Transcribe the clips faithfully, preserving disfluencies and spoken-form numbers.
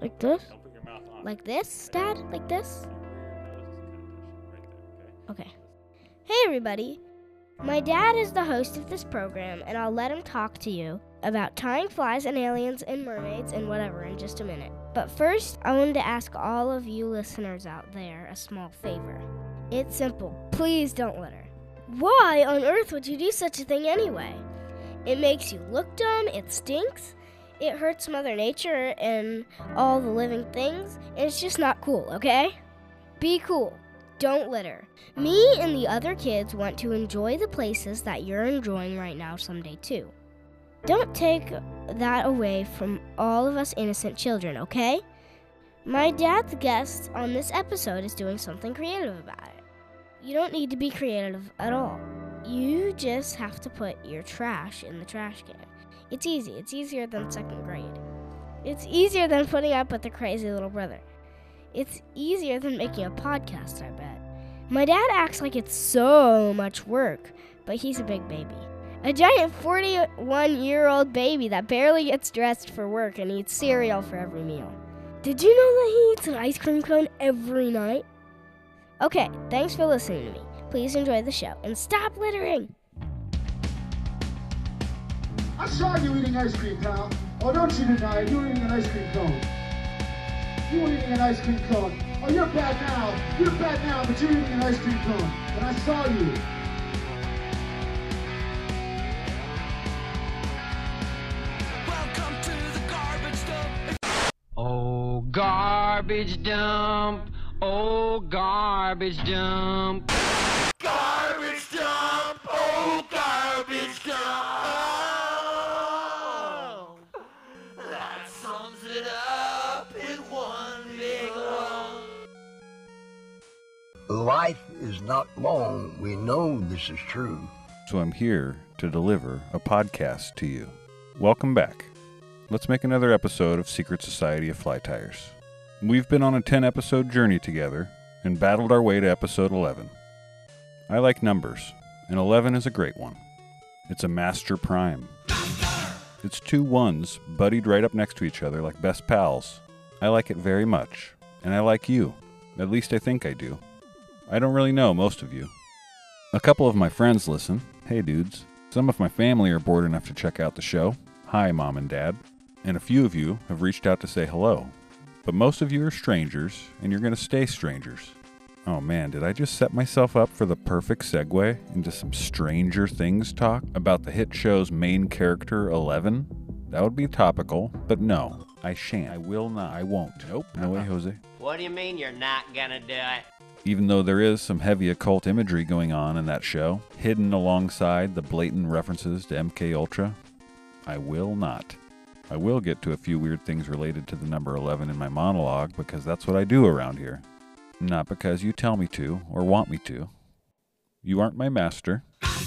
Like this? Don't put your mouth on. Like this, Dad? Like this? Okay. Hey, everybody. My dad is the host of this program, and I'll let him talk to you about tying flies and aliens and mermaids and whatever in just a minute. But first, I wanted to ask all of you listeners out there a small favor. It's simple. Please don't litter. Why on earth would you do such a thing anyway? It makes you look dumb, it stinks, it hurts Mother Nature and all the living things, and it's just not cool, okay? Be cool. Don't litter. Me and the other kids want to enjoy the places that you're enjoying right now someday too. Don't take that away from all of us innocent children, okay? My dad's guest on this episode is doing something creative about it. You don't need to be creative at all. You just have to put your trash in the trash can. It's easy. It's easier than second grade. It's easier than putting up with the crazy little brother. It's easier than making a podcast, I bet. My dad acts like it's so much work, but he's a big baby. A giant forty-one-year-old baby that barely gets dressed for work and eats cereal for every meal. Did you know that he eats an ice cream cone every night? Okay, thanks for listening to me. Please enjoy the show and stop littering. I saw you eating ice cream, pal. Oh, don't you deny it. You were eating an ice cream cone. You were eating an ice cream cone. Oh, you're bad now. You're bad now, but you're eating an ice cream cone. And I saw you. Welcome to the garbage dump. Oh, garbage dump. Oh, garbage dump. Garbage dump. Oh, garbage dump. Oh, that sums it up in one big lump. Life is not long. We know this is true. So I'm here to deliver a podcast to you. Welcome back. Let's make another episode of Secret Society of Fly Tires. We've been on a ten-episode journey together and battled our way to episode eleven. I like numbers, and eleven is a great one. It's a master prime. It's two ones buddied right up next to each other like best pals. I like it very much, and I like you. At least I think I do. I don't really know most of you. A couple of my friends listen. Hey dudes. Some of my family are bored enough to check out the show. Hi, Mom and Dad. And a few of you have reached out to say hello. But most of you are strangers, and you're going to stay strangers. Oh man, did I just set myself up for the perfect segue into some Stranger Things talk about the hit show's main character, Eleven? That would be topical, but no, I shan't. I will not. I won't. Nope. No way, Jose. What do you mean you're not gonna do it? Even though there is some heavy occult imagery going on in that show, hidden alongside the blatant references to M K Ultra, I will not. I will get to a few weird things related to the number eleven in my monologue because that's what I do around here. Not because you tell me to or want me to. You aren't my master.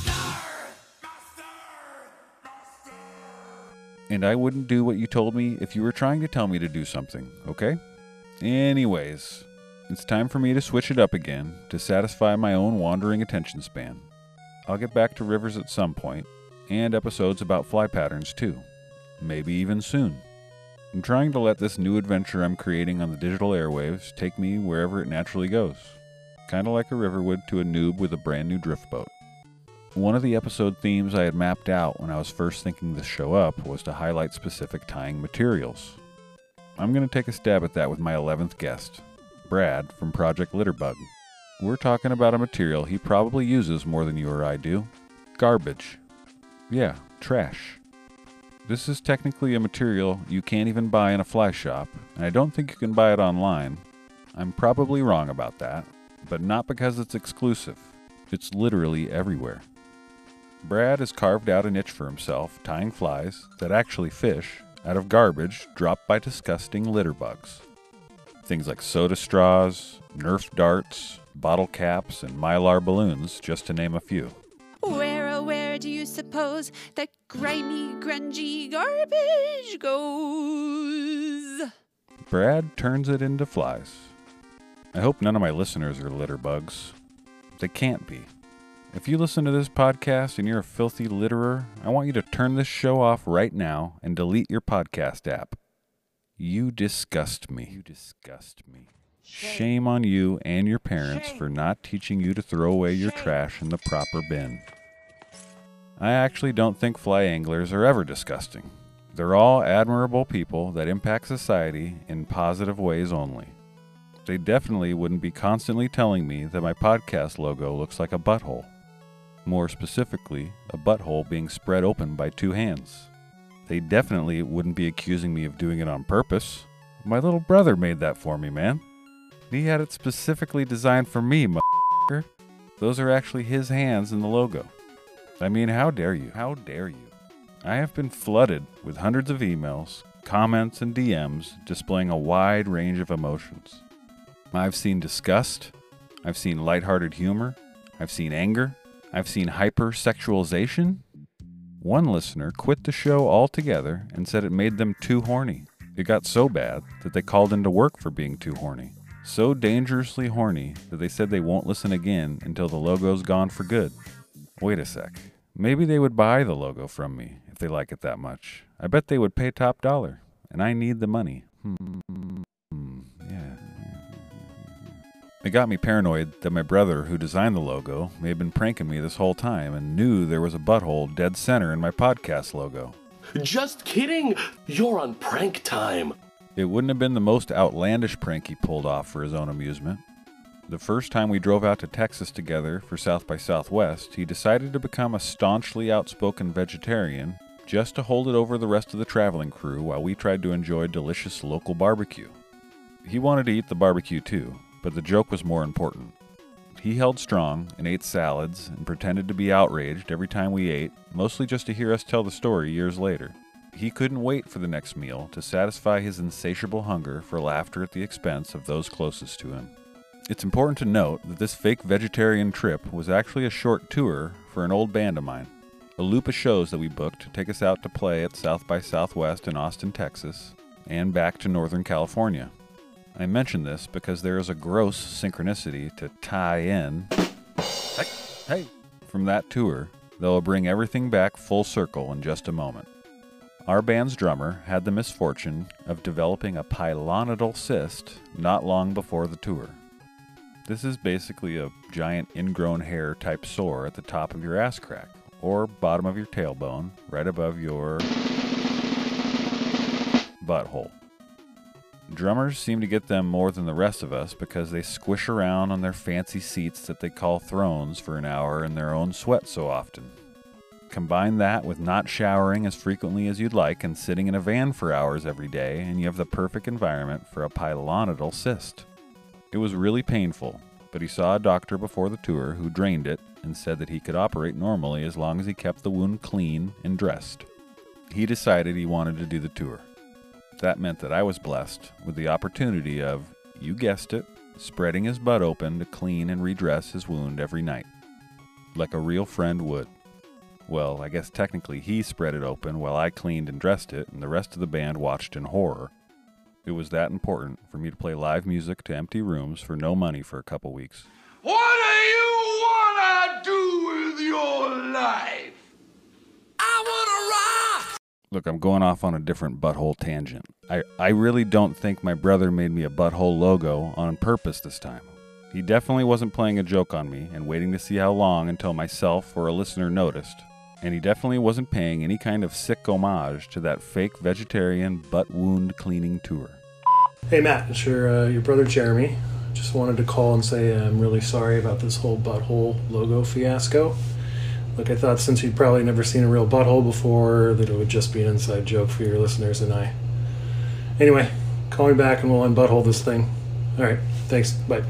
And I wouldn't do what you told me if you were trying to tell me to do something, okay? Anyways, it's time for me to switch it up again to satisfy my own wandering attention span. I'll get back to rivers at some point, and episodes about fly patterns too. Maybe even soon. I'm trying to let this new adventure I'm creating on the digital airwaves take me wherever it naturally goes. Kinda like a river would to a noob with a brand new drift boat. One of the episode themes I had mapped out when I was first thinking this show up was to highlight specific tying materials. I'm going to take a stab at that with my eleventh guest, Brad from Project Litterbug. We're talking about a material he probably uses more than you or I do. Garbage. Yeah, trash. This is technically a material you can't even buy in a fly shop, and I don't think you can buy it online. I'm probably wrong about that, but not because it's exclusive. It's literally everywhere. Brad has carved out a niche for himself, tying flies that actually fish out of garbage dropped by disgusting litter bugs. Things like soda straws, Nerf darts, bottle caps, and Mylar balloons, just to name a few. Where, oh, where do you suppose that grimy, grungy garbage goes? Brad turns it into flies. I hope none of my listeners are litter bugs. They can't be. If you listen to this podcast and you're a filthy litterer, I want you to turn this show off right now and delete your podcast app. You disgust me. You disgust me. Shame on you and your parents for not teaching you to throw away your trash in the proper bin. I actually don't think fly anglers are ever disgusting. They're all admirable people that impact society in positive ways only. They definitely wouldn't be constantly telling me that my podcast logo looks like a butthole. More specifically, a butthole being spread open by two hands. They definitely wouldn't be accusing me of doing it on purpose. My little brother made that for me, man. He had it specifically designed for me, motherfucker. Those are actually his hands in the logo. I mean, how dare you? How dare you? I have been flooded with hundreds of emails, comments, and D Ms displaying a wide range of emotions. I've seen disgust. I've seen lighthearted humor. I've seen anger. I've seen hypersexualization. One listener quit the show altogether and said it made them too horny. It got so bad that they called into work for being too horny. So dangerously horny that they said they won't listen again until the logo's gone for good. Wait a sec. Maybe they would buy the logo from me if they like it that much. I bet they would pay top dollar, and I need the money. Hmm, yeah. It got me paranoid that my brother, who designed the logo, may have been pranking me this whole time and knew there was a butthole dead center in my podcast logo. Just kidding! You're on prank time! It wouldn't have been the most outlandish prank he pulled off for his own amusement. The first time we drove out to Texas together for South by Southwest, he decided to become a staunchly outspoken vegetarian just to hold it over the rest of the traveling crew while we tried to enjoy delicious local barbecue. He wanted to eat the barbecue too, but the joke was more important. He held strong and ate salads and pretended to be outraged every time we ate, mostly just to hear us tell the story years later. He couldn't wait for the next meal to satisfy his insatiable hunger for laughter at the expense of those closest to him. It's important to note that this fake vegetarian trip was actually a short tour for an old band of mine, a loop of shows that we booked to take us out to play at South by Southwest in Austin, Texas, and back to Northern California. I mention this because there is a gross synchronicity to tie in hey, hey, from that tour that will bring everything back full circle in just a moment. Our band's drummer had the misfortune of developing a pilonidal cyst not long before the tour. This is basically a giant ingrown hair type sore at the top of your ass crack, or bottom of your tailbone, right above your butthole. Drummers seem to get them more than the rest of us because they squish around on their fancy seats that they call thrones for an hour in their own sweat so often. Combine that with not showering as frequently as you'd like and sitting in a van for hours every day, and you have the perfect environment for a pilonidal cyst. It was really painful, but he saw a doctor before the tour who drained it and said that he could operate normally as long as he kept the wound clean and dressed. He decided he wanted to do the tour. That meant that I was blessed with the opportunity of, you guessed it, spreading his butt open to clean and redress his wound every night, like a real friend would. Well, I guess technically he spread it open while I cleaned and dressed it, and the rest of the band watched in horror. It was that important for me to play live music to empty rooms for no money for a couple weeks. What do you wanna do with your life? I wanna rock! Look, I'm going off on a different butthole tangent. I, I really don't think my brother made me a butthole logo on purpose this time. He definitely wasn't playing a joke on me and waiting to see how long until myself or a listener noticed. And he definitely wasn't paying any kind of sick homage to that fake vegetarian butt wound cleaning tour. Hey Matt, it's your, uh, your brother Jeremy. Just wanted to call and say I'm really sorry about this whole butthole logo fiasco. Look, I thought since you'd probably never seen a real butthole before, that it would just be an inside joke for your listeners and I. Anyway, call me back and we'll unbutthole this thing. Alright, thanks, bye.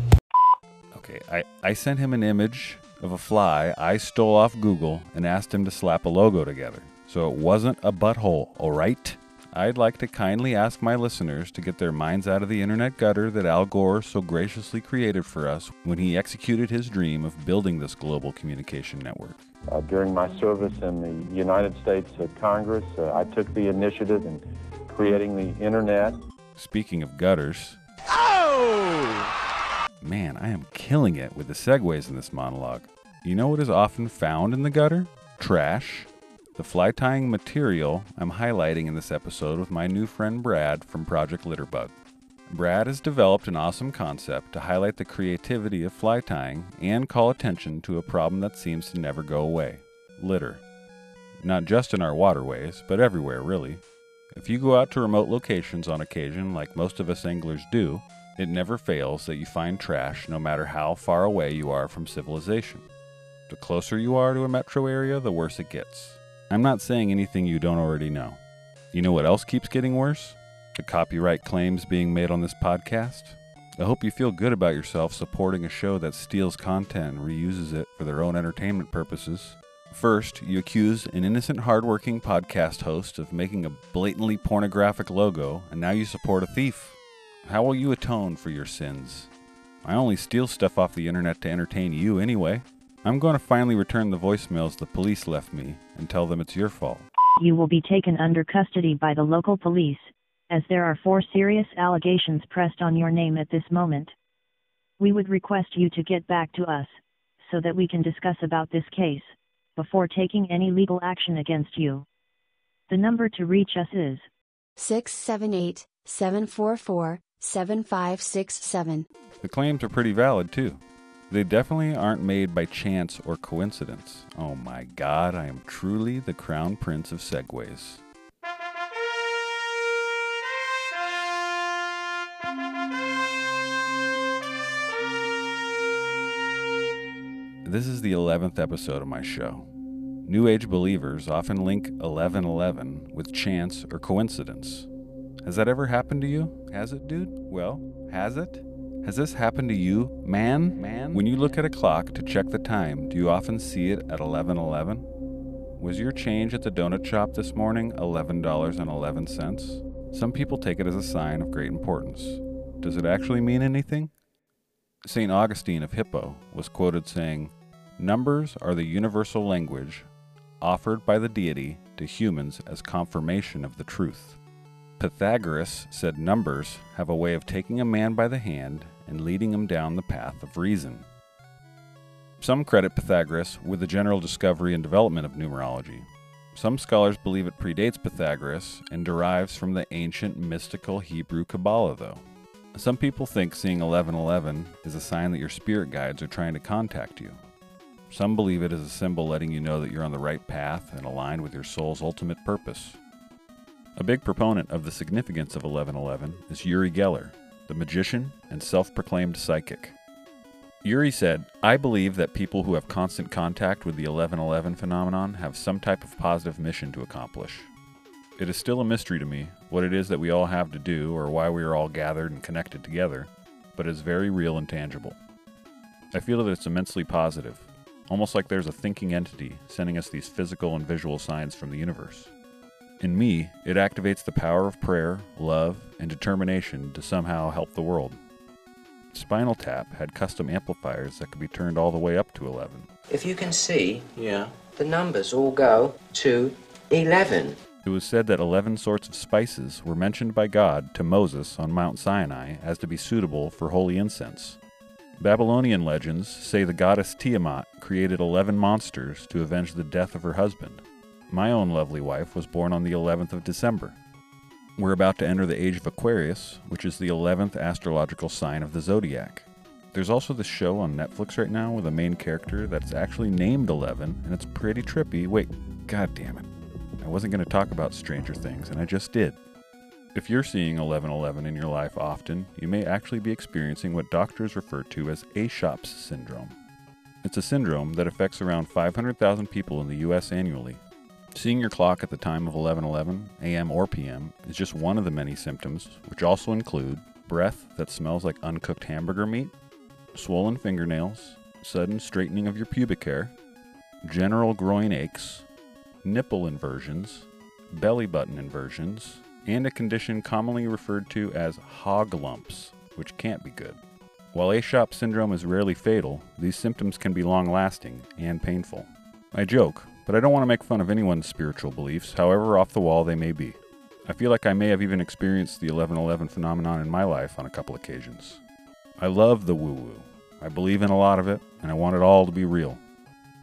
Okay, I, I sent him an image of a fly I stole off Google and asked him to slap a logo together. So it wasn't a butthole, alright? I'd like to kindly ask my listeners to get their minds out of the internet gutter that Al Gore so graciously created for us when he executed his dream of building this global communication network. Uh, during my service in the United States uh, Congress, uh, I took the initiative in creating the internet. Speaking of gutters... Oh! Man, I am killing it with the segues in this monologue. You know what is often found in the gutter? Trash. the fly tying material I'm highlighting in this episode with my new friend Brad from Project Litterbug. Brad has developed an awesome concept to highlight the creativity of fly tying and call attention to a problem that seems to never go away: litter. Not just in our waterways, but everywhere really. If you go out to remote locations on occasion, like most of us anglers do, it never fails that you find trash no matter how far away you are from civilization. The closer you are to a metro area, the worse it gets. I'm not saying anything you don't already know. You know what else keeps getting worse? The copyright claims being made on this podcast. I hope you feel good about yourself supporting a show that steals content and reuses it for their own entertainment purposes. First, you accuse an innocent, hardworking podcast host of making a blatantly pornographic logo, and now you support a thief. How will you atone for your sins? I only steal stuff off the internet to entertain you anyway. I'm going to finally return the voicemails the police left me and tell them it's your fault. You will be taken under custody by the local police, as there are four serious allegations pressed on your name at this moment. We would request you to get back to us, so that we can discuss about this case, before taking any legal action against you. The number to reach us is six seven eight, seven four four, seven five six seven. The claims are pretty valid too. They definitely aren't made by chance or coincidence. Oh my god, I am truly the crown prince of segways. This is the eleventh episode of my show. New Age believers often link eleven eleven with chance or coincidence. Has that ever happened to you? Has it, dude? Well, has it? Has this happened to you, man? Man? When you look at a clock to check the time, do you often see it at eleven eleven? Was your change at the donut shop this morning eleven dollars and eleven cents? Some people take it as a sign of great importance. Does it actually mean anything? Saint Augustine of Hippo was quoted saying, "Numbers are the universal language offered by the deity to humans as confirmation of the truth." Pythagoras said numbers have a way of taking a man by the hand and leading him down the path of reason. Some credit Pythagoras with the general discovery and development of numerology. Some scholars believe it predates Pythagoras and derives from the ancient mystical Hebrew Kabbalah, though. Some people think seeing eleven eleven is a sign that your spirit guides are trying to contact you. Some believe it is a symbol letting you know that you're on the right path and aligned with your soul's ultimate purpose. A big proponent of the significance of eleven eleven is Uri Geller, the magician and self-proclaimed psychic. Uri said, "I believe that people who have constant contact with the eleven eleven phenomenon have some type of positive mission to accomplish. It is still a mystery to me what it is that we all have to do or why we are all gathered and connected together, but it is very real and tangible. I feel that it's immensely positive, almost like there's a thinking entity sending us these physical and visual signs from the universe. In me, it activates the power of prayer, love, and determination to somehow help the world." Spinal Tap had custom amplifiers that could be turned all the way up to eleven. If you can see, yeah, the numbers all go to eleven. It was said that eleven sorts of spices were mentioned by God to Moses on Mount Sinai as to be suitable for holy incense. Babylonian legends say the goddess Tiamat created eleven monsters to avenge the death of her husband. My own lovely wife was born on the eleventh of December. We're about to enter the age of Aquarius, which is the eleventh astrological sign of the zodiac. There's also this show on Netflix right now with a main character that's actually named eleven, and it's pretty trippy. Wait, god damn it. I wasn't going to talk about Stranger Things, and I just did. If you're seeing eleven eleven in your life often, you may actually be experiencing what doctors refer to as Aesop's syndrome. It's a syndrome that affects around five hundred thousand people in the U S annually. Seeing your clock at the time of eleven eleven, A M or P M, is just one of the many symptoms, which also include breath that smells like uncooked hamburger meat, swollen fingernails, sudden straightening of your pubic hair, general groin aches, nipple inversions, belly button inversions, and a condition commonly referred to as hog lumps, which can't be good. While Aesop syndrome is rarely fatal, these symptoms can be long-lasting and painful. I joke, but I don't want to make fun of anyone's spiritual beliefs, however off the wall they may be. I feel like I may have even experienced the eleven eleven phenomenon in my life on a couple occasions. I love the woo-woo. I believe in a lot of it, and I want it all to be real.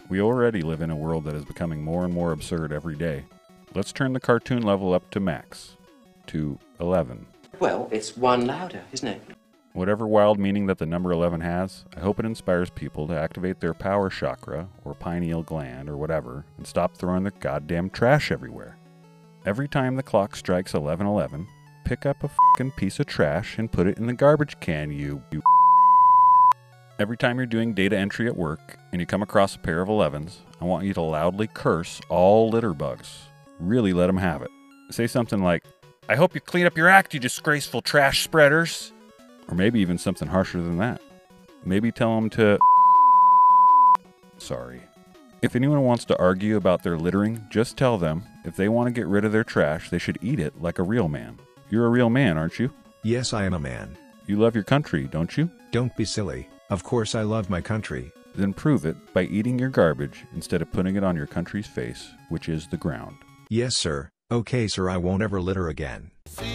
We already live in a world that is becoming more and more absurd every day. Let's turn the cartoon level up to max, to eleven. Well, it's one louder, isn't it? Whatever wild meaning that the number eleven has, I hope it inspires people to activate their power chakra, or pineal gland, or whatever, and stop throwing their goddamn trash everywhere. Every time the clock strikes eleven eleven, pick up a fucking piece of trash and put it in the garbage can, you, you Every time you're doing data entry at work and you come across a pair of elevens, I want you to loudly curse all litter bugs. Really let them have it. Say something like, "I hope you clean up your act, you disgraceful trash spreaders." Or maybe even something harsher than that. Maybe tell them to... Sorry. If anyone wants to argue about their littering, just tell them if they want to get rid of their trash, they should eat it like a real man. You're a real man, aren't you? Yes, I am a man. You love your country, don't you? Don't be silly. Of course I love my country. Then prove it by eating your garbage instead of putting it on your country's face, which is the ground. Yes, sir. Okay, sir, I won't ever litter again.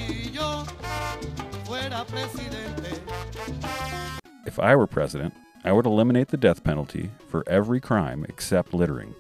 If I were president, I would eliminate the death penalty for every crime except littering.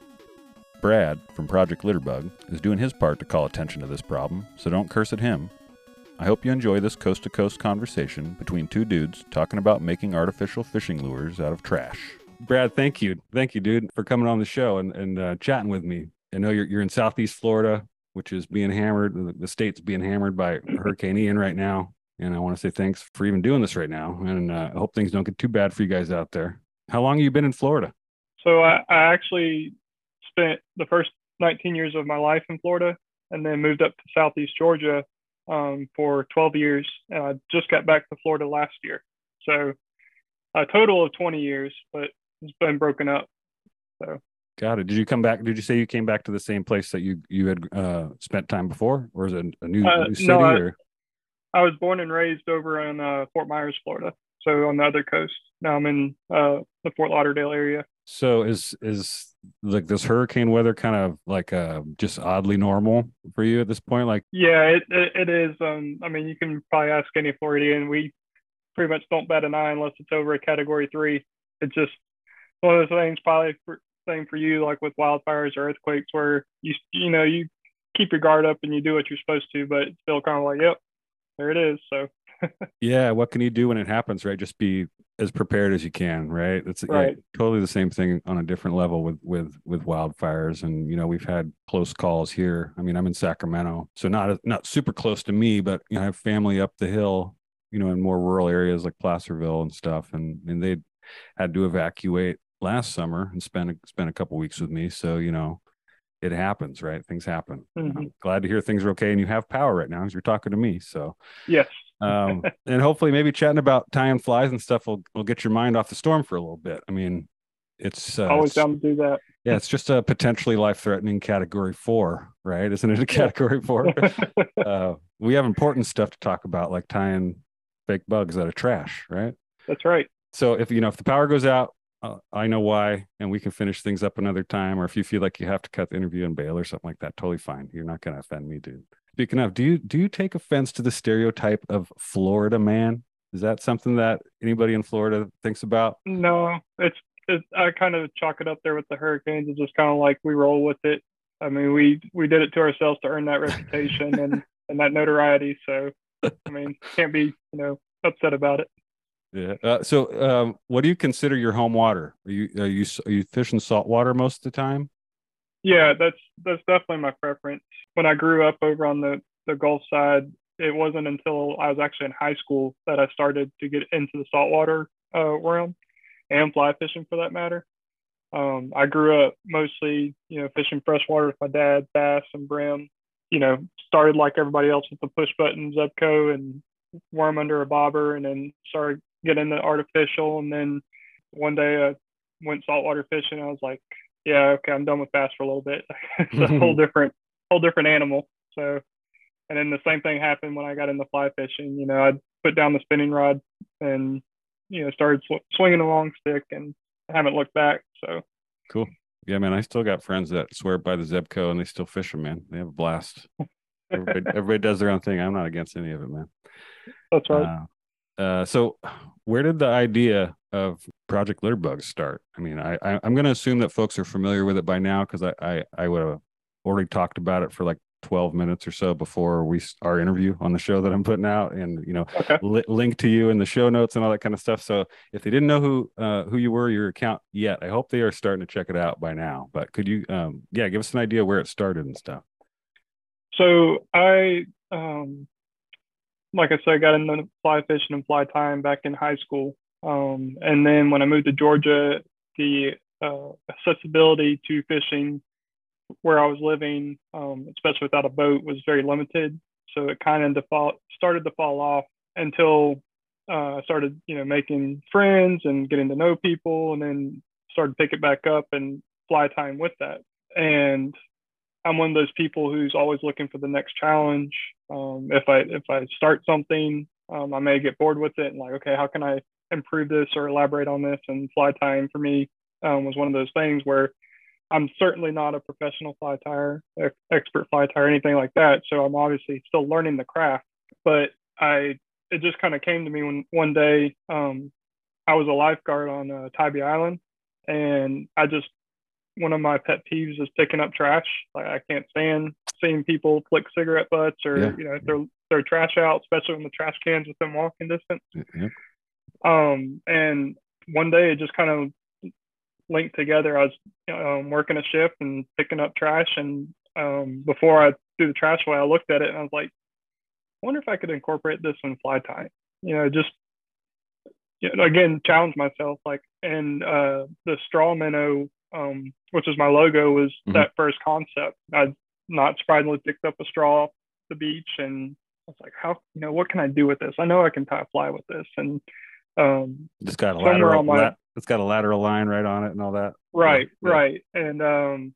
Brad, from Project Litterbug, is doing his part to call attention to this problem, so don't curse at him. I hope you enjoy this coast-to-coast conversation between two dudes talking about making artificial fishing lures out of trash. Brad, thank you. Thank you, dude, for coming on the show and, and uh, chatting with me. I know you're, you're in Southeast Florida, which is being hammered. The, the state's being hammered by Hurricane Ian right now. And I want to say thanks for even doing this right now. And uh, I hope things don't get too bad for you guys out there. How long have you been in Florida? So I, I actually spent the first nineteen years of my life in Florida and then moved up to Southeast Georgia um, for twelve years. And I just got back to Florida last year. So a total of twenty years, but it's been broken up. So. Got it. Did you come back? Did you say you came back to the same place that you, you had uh, spent time before? Or is it a new, uh, new city? No, I, or? I was born and raised over in uh, Fort Myers, Florida. So on the other coast. Now I'm in uh, the Fort Lauderdale area. So is is like this hurricane weather kind of like uh, just oddly normal for you at this point? Like, yeah, it it, it is. Um, I mean, you can probably ask any Floridian. We pretty much don't bat an eye unless it's over a category three. It's just one of those things, probably for, same for you, like with wildfires or earthquakes, where you you know you keep your guard up and you do what you're supposed to, but it's still kind of like, yep, there it is. So. Yeah, what can you do when it happens, right? Just be as prepared as you can, right? It's right. Yeah, totally the same thing on a different level with with with wildfires. And you know, we've had close calls here. I mean, I'm in Sacramento, so not not super close to me, but you know, I have family up the hill, you know, in more rural areas like Placerville and stuff, and and they had to evacuate last summer and spend a, spend a couple weeks with me. So you know, it happens, right? Things happen. Mm-hmm. I'm glad to hear things are okay, and you have power right now as you're talking to me. So yes. um, and hopefully maybe chatting about tying flies and stuff will, will get your mind off the storm for a little bit. I mean, it's uh, always it's, down to do that. Yeah, it's just a potentially life-threatening category four, right? Isn't it a category four? uh, we have important stuff to talk about, like tying fake bugs out of trash, right? That's right. So if you know if the power goes out, uh, I know why, and we can finish things up another time. Or if you feel like you have to cut the interview and bail or something like that, totally fine. You're not going to offend me, dude. Speaking of, do you do you take offense to the stereotype of Florida man? Is that something that anybody in Florida thinks about? No, it's, it's I kind of chalk it up there with the hurricanes. It's just kind of like we roll with it. I mean, we we did it to ourselves to earn that reputation and, and that notoriety. So, I mean, can't be, you know, upset about it. Yeah. Uh, so, um, what do you consider your home water? Are you are you are you fishing saltwater most of the time? Yeah, that's that's definitely my preference. When I grew up over on the, the Gulf side, it wasn't until I was actually in high school that I started to get into the saltwater uh, realm and fly fishing for that matter. Um, I grew up mostly, you know, fishing freshwater with my dad, bass and brim. You know, started like everybody else with the push button Zebco and worm under a bobber, and then started getting into artificial. And then one day I went saltwater fishing. I was like, yeah, okay, I'm done with bass for a little bit. It's a whole different, whole different animal. So, and then the same thing happened when I got into fly fishing. You know, I'd put down the spinning rod and, you know, started sw- swinging a long stick, and I haven't looked back. So cool. Yeah, man, I still got friends that swear by the Zebco and they still fish them, man. They have a blast. Everybody, everybody does their own thing. I'm not against any of it, man. That's right. Uh, uh, so where did the idea of Project Litterbug's start? I mean, I, I I'm going to assume that folks are familiar with it by now because I I, I would have already talked about it for like twelve minutes or so before we our interview on the show that I'm putting out, and you know, okay. li- link to you in the show notes and all that kind of stuff. So if they didn't know who uh, who you were, your account yet, I hope they are starting to check it out by now. But could you, um, yeah, give us an idea where it started and stuff? So I, um, like I said, I got into fly fishing and fly tying back in high school, um, and then when I moved to Georgia, the uh, accessibility to fishing where I was living, um, especially without a boat, was very limited. So it kind of default started to fall off until uh, I started, you know, making friends and getting to know people, and then started to pick it back up and fly tying with that. And I'm one of those people who's always looking for the next challenge. Um, if I if I start something, um, I may get bored with it and like, okay, how can I improve this or elaborate on this? And fly tying for me um, was one of those things where I'm certainly not a professional fly tyer, expert fly tyer, anything like that. So I'm obviously still learning the craft. But I, it just kind of came to me when one day um, I was a lifeguard on uh, Tybee Island, and I just one of my pet peeves is picking up trash. Like I can't stand seeing people flick cigarette butts or Yeah. you know throw their trash out, especially when the trash can's within walking distance. Yep. Um, and one day it just kind of linked together. I was um, working a shift and picking up trash, and um, before I threw the trash away, I looked at it and I was like, I wonder if I could incorporate this in fly tying. You know, just you know, again, challenge myself. Like, and uh, the straw minnow, um, which is my logo, was Mhm. that first concept. I not surprisingly picked up a straw off the beach, and I was like, how, you know, what can I do with this? I know I can tie a fly with this, and um, It's got a somewhere lateral, on my lat, it's got a lateral line right on it and all that. right, Yeah. right, and um,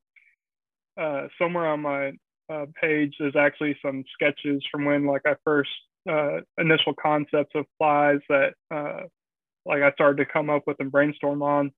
uh, somewhere on my uh, page there's actually some sketches from when like I first uh, initial concepts of flies that uh, like I started to come up with and brainstorm on,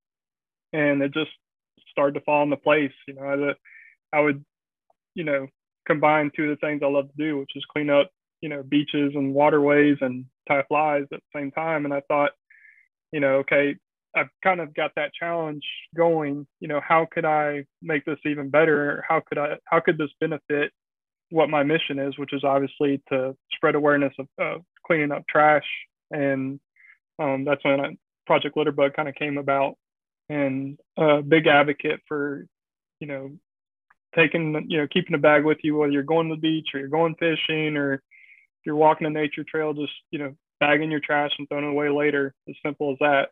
and it just started to fall into place. You know, I, I would, you know, combine two of the things I love to do, which is clean up, you know, beaches and waterways and tie flies at the same time. And I thought, you know, okay, I've kind of got that challenge going. You know, how could I make this even better? How could I, how could this benefit what my mission is, which is obviously to spread awareness of, of cleaning up trash. And um, that's when I, Project Litterbug kind of came about, and a big advocate for, you know, taking, you know, keeping a bag with you, whether you're going to the beach or you're going fishing or if you're walking a nature trail, just, you know, bagging your trash and throwing it away later, as simple as that.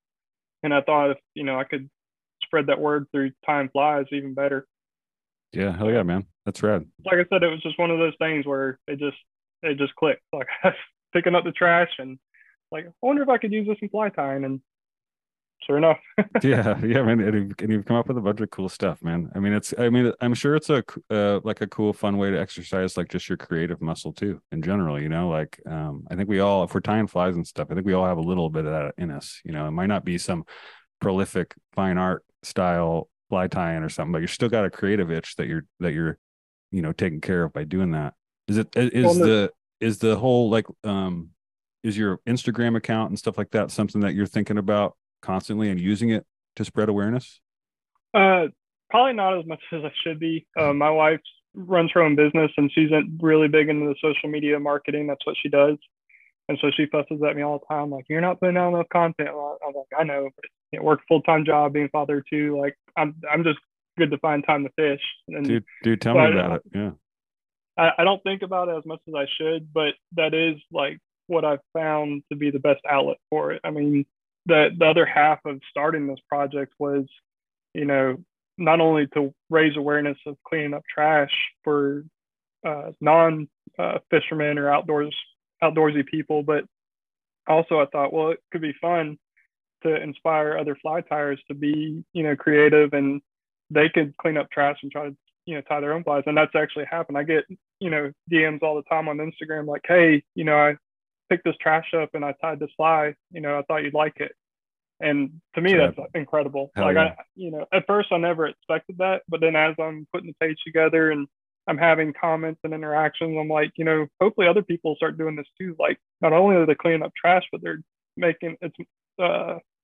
And I thought if, you know, I could spread that word through tying flies, even better. Yeah, hell yeah, man. That's rad. Like I said, it was just one of those things where it just, it just clicked. Like I was picking up the trash and like, I wonder if I could use this in fly tying, and sure enough. yeah, yeah, man. And you've, and you've come up with a bunch of cool stuff, man. I mean, it's, I mean, I'm sure it's a, uh, like a cool, fun way to exercise, like just your creative muscle too, in general, you know, like, um, I think we all, if we're tying flies and stuff, I think we all have a little bit of that in us, you know. It might not be some prolific fine art style fly tying or something, but you're still got a creative itch that you're, that you're, you know, taking care of by doing that. Is it, is well, the, is the whole, like, um, is your Instagram account and stuff like that something that you're thinking about constantly and using it to spread awareness? Uh, probably not as much as I should be. Uh, my wife runs her own business and she's really big into the social media marketing. That's what she does. And so she fusses at me all the time, like, you're not putting out enough content. I'm like, I know, but you know, work a full-time job, being a father too. Like, I'm, I'm just good to find time to fish. And dude, dude, tell me I, about it. Yeah. I, I don't think about it as much as I should, but that is like what I've found to be the best outlet for it. I mean, the the other half of starting this project was, you know, not only to raise awareness of cleaning up trash for uh, non uh, fishermen or outdoors outdoorsy people, but also I thought, well, it could be fun to inspire other fly tyers to be, you know, creative, and they could clean up trash and try to, you know, tie their own flies. And that's actually happened. I get, you know, D Ms all the time on Instagram, like, hey, you know, I picked this trash up and I tied this fly, you know, I thought you'd like it. And to me, Sure. that's incredible. Hell like, yeah. I, you know, at first I never expected that, but then as I'm putting the page together and I'm having comments and interactions, I'm like, you know, hopefully other people start doing this too. Like, not only are they cleaning up trash, but they're making it's uh,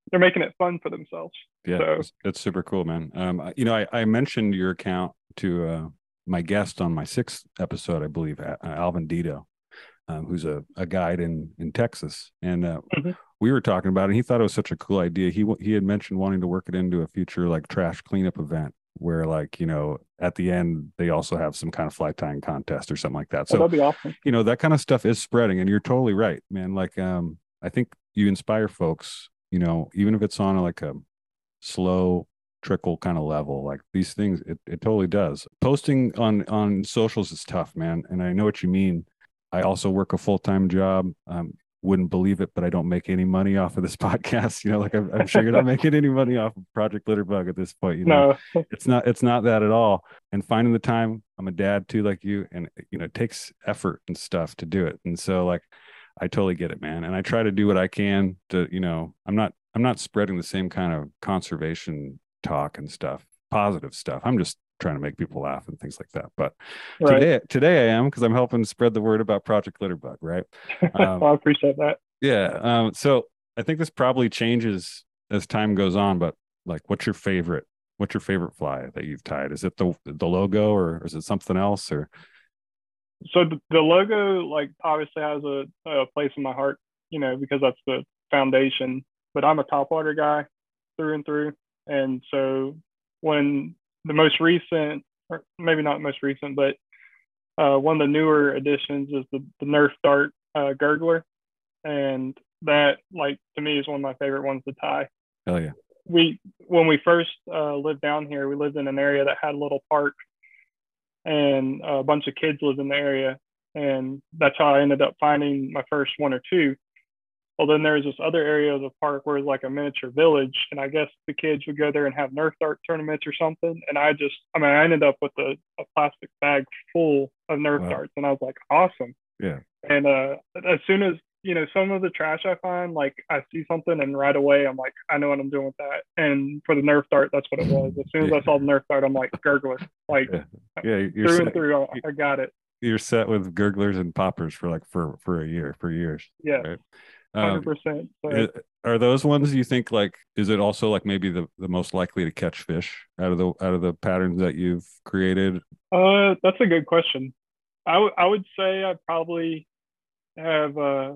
they're making it fun for themselves. Yeah, so. it's, it's super cool, man. Um, you know, I, I mentioned your account to uh, my guest on my sixth episode, I believe, uh, Alvin Dito, um, who's a, a guide in in Texas, and uh, mm-hmm. we were talking about it. And he thought it was such a cool idea. He he had mentioned wanting to work it into a future like trash cleanup event, where like, you know, at the end they also have some kind of fly tying contest or something like that. So oh, that'd be awesome. You know, that kind of stuff is spreading, and you're totally right, man. Like, um, I think you inspire folks, you know, even if it's on like a slow trickle kind of level, like these things, it, it totally does. Posting on, on socials is tough, man. And I know what you mean. I also work a full-time job. Um, wouldn't believe it, but I don't make any money off of this podcast. You know, like I'm, I'm sure you're not making any money off of Project Litterbug at this point. You know, no. it's not, it's not that at all. And finding the time, I'm a dad too, like you, and you know, it takes effort and stuff to do it. And so like, I totally get it, man. And I try to do what I can to, you know, I'm not, I'm not spreading the same kind of conservation talk and stuff, positive stuff. I'm just trying to make people laugh and things like that. But right. today, today I am, because I'm helping spread the word about Project Litterbug, right? Um, well, I appreciate that. Yeah. Um, so I think this probably changes as time goes on, but like, what's your favorite, what's your favorite fly that you've tied? Is it the, the logo, or is it something else? Or so the, the logo, like, obviously has a, a place in my heart, you know, because that's the foundation. But I'm a topwater guy through and through. And so when the most recent, or maybe not most recent, but uh, one of the newer additions is the, the Nerf Dart uh, Gurgler. And that, like, to me is one of my favorite ones to tie. Hell yeah. We, when we first uh, lived down here, we lived in an area that had a little park, and a bunch of kids lived in the area. And that's how I ended up finding my first one or two. Well, then there's this other area of the park where it's like a miniature village. And I guess the kids would go there and have Nerf dart tournaments or something. And I just, I mean, I ended up with a, a plastic bag full of Nerf wow. darts. And I was like, awesome. Yeah. And uh, as soon as, you know, some of the trash I find, like I see something and right away I'm like, I know what I'm doing with that. And for the Nerf dart, that's what it was. As soon as yeah. I saw the Nerf dart, I'm like, Gurgler. Like, yeah, yeah you're through set, and through, I, I got it. You're set with Gurglers and poppers for like, for, for a year, for years. Yeah. Right? one hundred percent. Um, are those ones you think, like, is it also like maybe the, the most likely to catch fish out of the out of the patterns that you've created? Uh, that's a good question. I, w- I would say I probably have uh,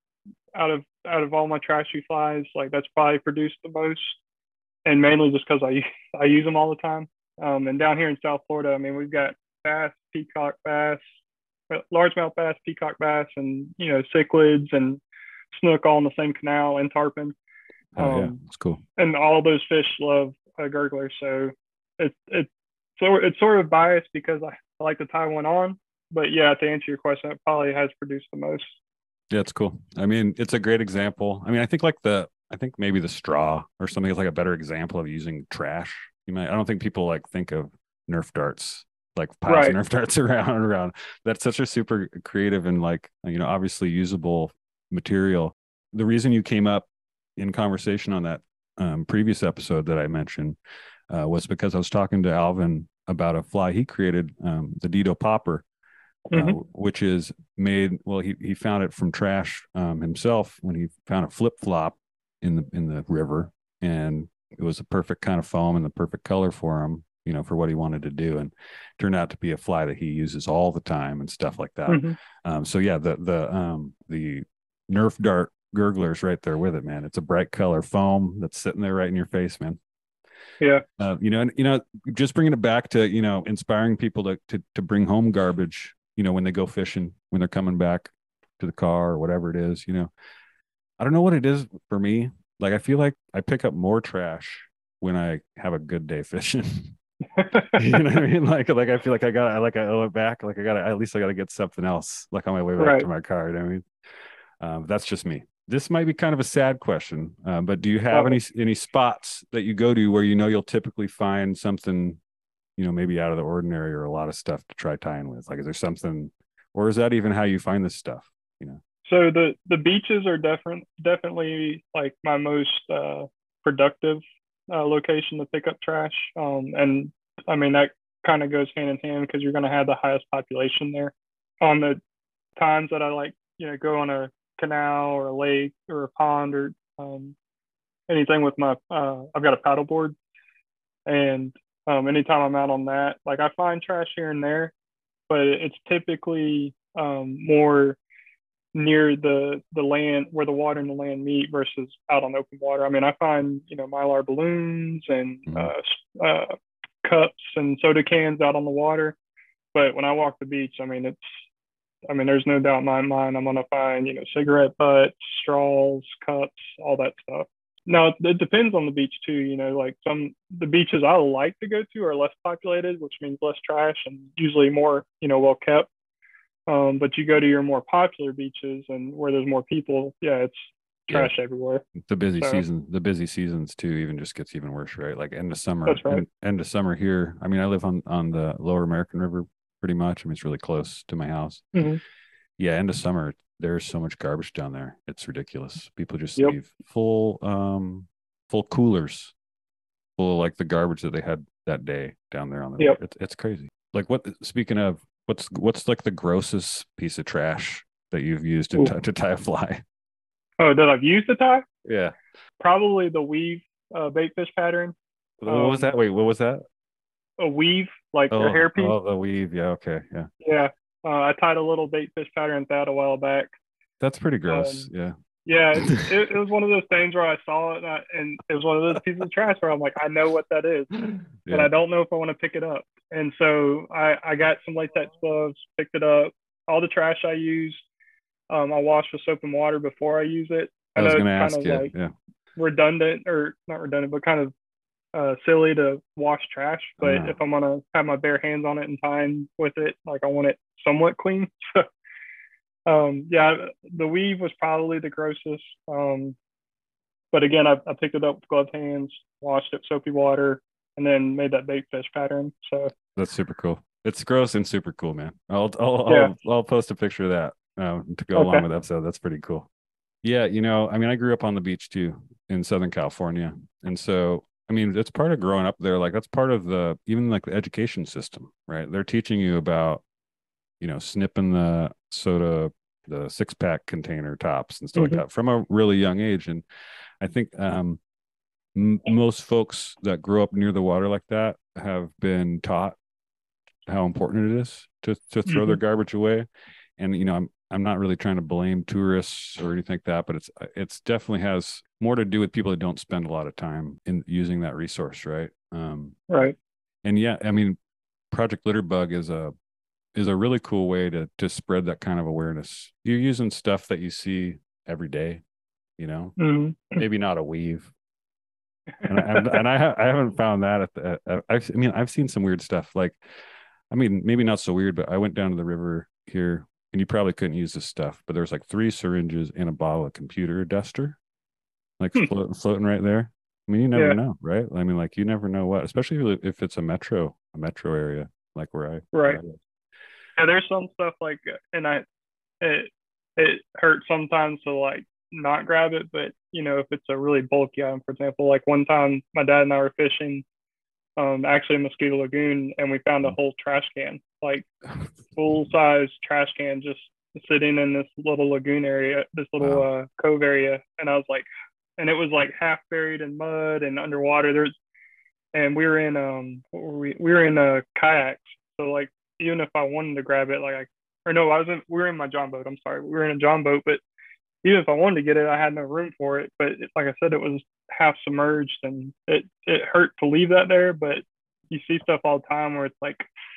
out of out of all my trashy flies, like that's probably produced the most, and mainly just because I I use them all the time. Um, and down here in South Florida, I mean, we've got bass, peacock bass, largemouth bass, peacock bass, and you know, cichlids and snook all in the same canal, and tarpon. Oh um, yeah, that's cool. And all those fish love a gurgler, so it's it's so it's sort of biased because I, I like to tie one on. But yeah, to answer your question, it probably has produced the most. Yeah, it's cool. I mean, it's a great example. I mean, I think like the I think maybe the straw or something is like a better example of using trash. You might I don't think people like think of Nerf darts, like piles right. of Nerf darts around and around. That's such a super creative and like, you know, obviously usable material. The reason you came up in conversation on that um, previous episode that I mentioned uh, was because I was talking to Alvin about a fly he created, um, the Dito Popper, mm-hmm. uh, which is made, well, he, he found it from trash um, himself when he found a flip flop in the, in the river, and it was a perfect kind of foam and the perfect color for him, you know, for what he wanted to do, and turned out to be a fly that he uses all the time and stuff like that. Mm-hmm. Um, so yeah, the, the, um, the Nerf dart Gurglers right there with it, man. It's a bright color foam that's sitting there right in your face, man. Yeah. Uh, you know, and you know, just bringing it back to, you know, inspiring people to, to, to bring home garbage, you know, when they go fishing, when they're coming back to the car or whatever it is, you know, I don't know what it is for me. Like, I feel like I pick up more trash when I have a good day fishing. You know what I mean? Like, like I feel like I got, I like I owe it back. Like I got to, at least I got to get something else, like on my way back right. to my car. You know what I mean? Um, that's just me. This might be kind of a sad question, uh, but do you have any any spots that you go to where you know you'll typically find something, you know, maybe out of the ordinary, or a lot of stuff to try tying with? Like, is there something, or is that even how you find this stuff? You know. So the the beaches are different, definitely like my most uh, productive uh, location to pick up trash, um, and I mean that kind of goes hand in hand because you're going to have the highest population there. On the times that I like, you know, go on a canal or a lake or a pond or um, anything with my, uh, I've got a paddleboard, and um, anytime I'm out on that, like I find trash here and there, but it's typically um, more near the the land where the water and the land meet versus out on open water. I mean, I find, you know, Mylar balloons and uh, uh, cups and soda cans out on the water, but when I walk the beach, I mean, it's, I mean, there's no doubt in my mind I'm gonna find, you know, cigarette butts, straws, cups, all that stuff. Now, it, it depends on the beach too. You know, like some the beaches I like to go to are less populated, which means less trash and usually more, you know, well kept. Um, but you go to your more popular beaches and where there's more people, yeah, it's trash yeah. everywhere. The busy so. season, the busy seasons too, even just gets even worse, right? Like end of summer. That's right. End, end of summer here. I mean, I live on on the Lower American River pretty much. I mean, it's really close to my house. Mm-hmm. Yeah, end of summer, there's so much garbage down there. It's ridiculous. People just yep. leave full um full coolers full of like the garbage that they had that day down there on the yep. river. It's, it's crazy. Like what? Speaking of, what's what's like the grossest piece of trash that you've used to, t- to tie a fly? Oh, that I've used to tie? Yeah, probably the weave uh, bait fish pattern. What um, was that? Wait, what was that? A weave, like oh, a hairpin. Oh, the weave. Yeah. Okay. Yeah. Yeah. Uh, I tied a little bait fish pattern with that a while back. That's pretty gross. Um, yeah. Yeah. It, it, it was one of those things where I saw it and, I, and it was one of those pieces of trash where I'm like, I know what that is, yeah. but I don't know if I want to pick it up. And so I, I got some latex gloves, picked it up. All the trash I used, um, I wash with soap and water before I use it. I, I was know going to it's ask kind of you. like Yeah. redundant, or not redundant, but kind of uh, silly to wash trash. But uh-huh. if I'm going to have my bare hands on it and time with it, like I want it somewhat clean. So, um, yeah, the weave was probably the grossest. Um, but again, I, I picked it up with gloved hands, washed it with soapy water, and then made that bait fish pattern. So that's super cool. It's gross and super cool, man. I'll I'll yeah. I'll, I'll post a picture of that um, to go okay. along with the episode. That's pretty cool. Yeah, you know, I mean, I grew up on the beach too in Southern California, and so I mean, it's part of growing up there. Like that's part of the even like the education system, right? They're teaching you about, you know, snipping the soda, the six pack container tops and stuff mm-hmm. like that from a really young age. And I think um, m- most folks that grow up near the water like that have been taught how important it is to to throw mm-hmm. their garbage away. And you know, I'm I'm not really trying to blame tourists or anything like that, but it's it's definitely has more to do with people that don't spend a lot of time in using that resource, right? Um, right. And yeah, I mean, Project Litterbug is a is a really cool way to to spread that kind of awareness. You're using stuff that you see every day, you know, mm-hmm. maybe not a weave. And I, and I, ha- I haven't found that at the, at, I mean, I've seen some weird stuff. Like, I mean, maybe not so weird, but I went down to the river here and you probably couldn't use this stuff, but there's like three syringes and a bottle of computer duster, like hmm. floating, floating right there. I mean, you never yeah. know, right? I mean, like you never know what, especially if it's a metro, a metro area, like where I, right. Where I live. Yeah, there's some stuff like, and I, it, it hurts sometimes to like not grab it, but you know, if it's a really bulky item, for example, like one time my dad and I were fishing, um, actually in Mosquito Lagoon, and we found a whole trash can, like full size trash can, just sitting in this little lagoon area, this little wow. uh, cove area, and I was like, and it was like half buried in mud and underwater. There's, and we were in um, what were we we were in uh, kayaks, so like. Even if I wanted to grab it, like I, or no, I wasn't, we were in my John boat. I'm sorry. We were in a John boat, but even if I wanted to get it, I had no room for it. But it, like I said, it was half submerged and it, it hurt to leave that there, but you see stuff all the time where it's like,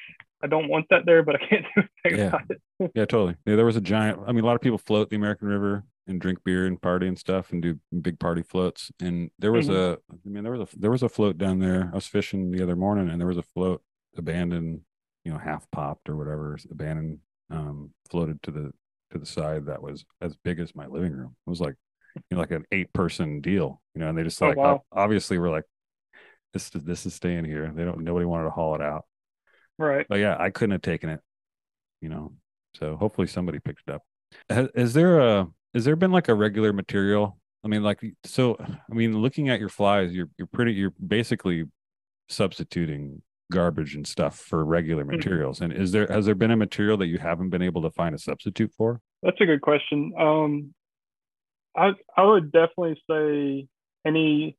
I don't want that there, but I can't do anything yeah. about it. Yeah, totally. Yeah, there was a giant, I mean, a lot of people float the American River and drink beer and party and stuff and do big party floats. And there was mm-hmm. a, I mean, there was a, there was a float down there. I was fishing the other morning and there was a float abandoned, you know, half popped or whatever, abandoned, um, floated to the to the side that was as big as my living room. It was like, you know, like an eight person deal, you know, and they just oh, like wow. obviously were like, this this is staying here. They don't nobody wanted to haul it out. Right. But yeah, I couldn't have taken it, you know. So hopefully somebody picked it up. Has, is there a has there been like a regular material? I mean, like so I mean, looking at your flies, you're you're pretty you're basically substituting garbage and stuff for regular materials. And is there has there been a material that you haven't been able to find a substitute for? That's a good question. Um, I I would definitely say any,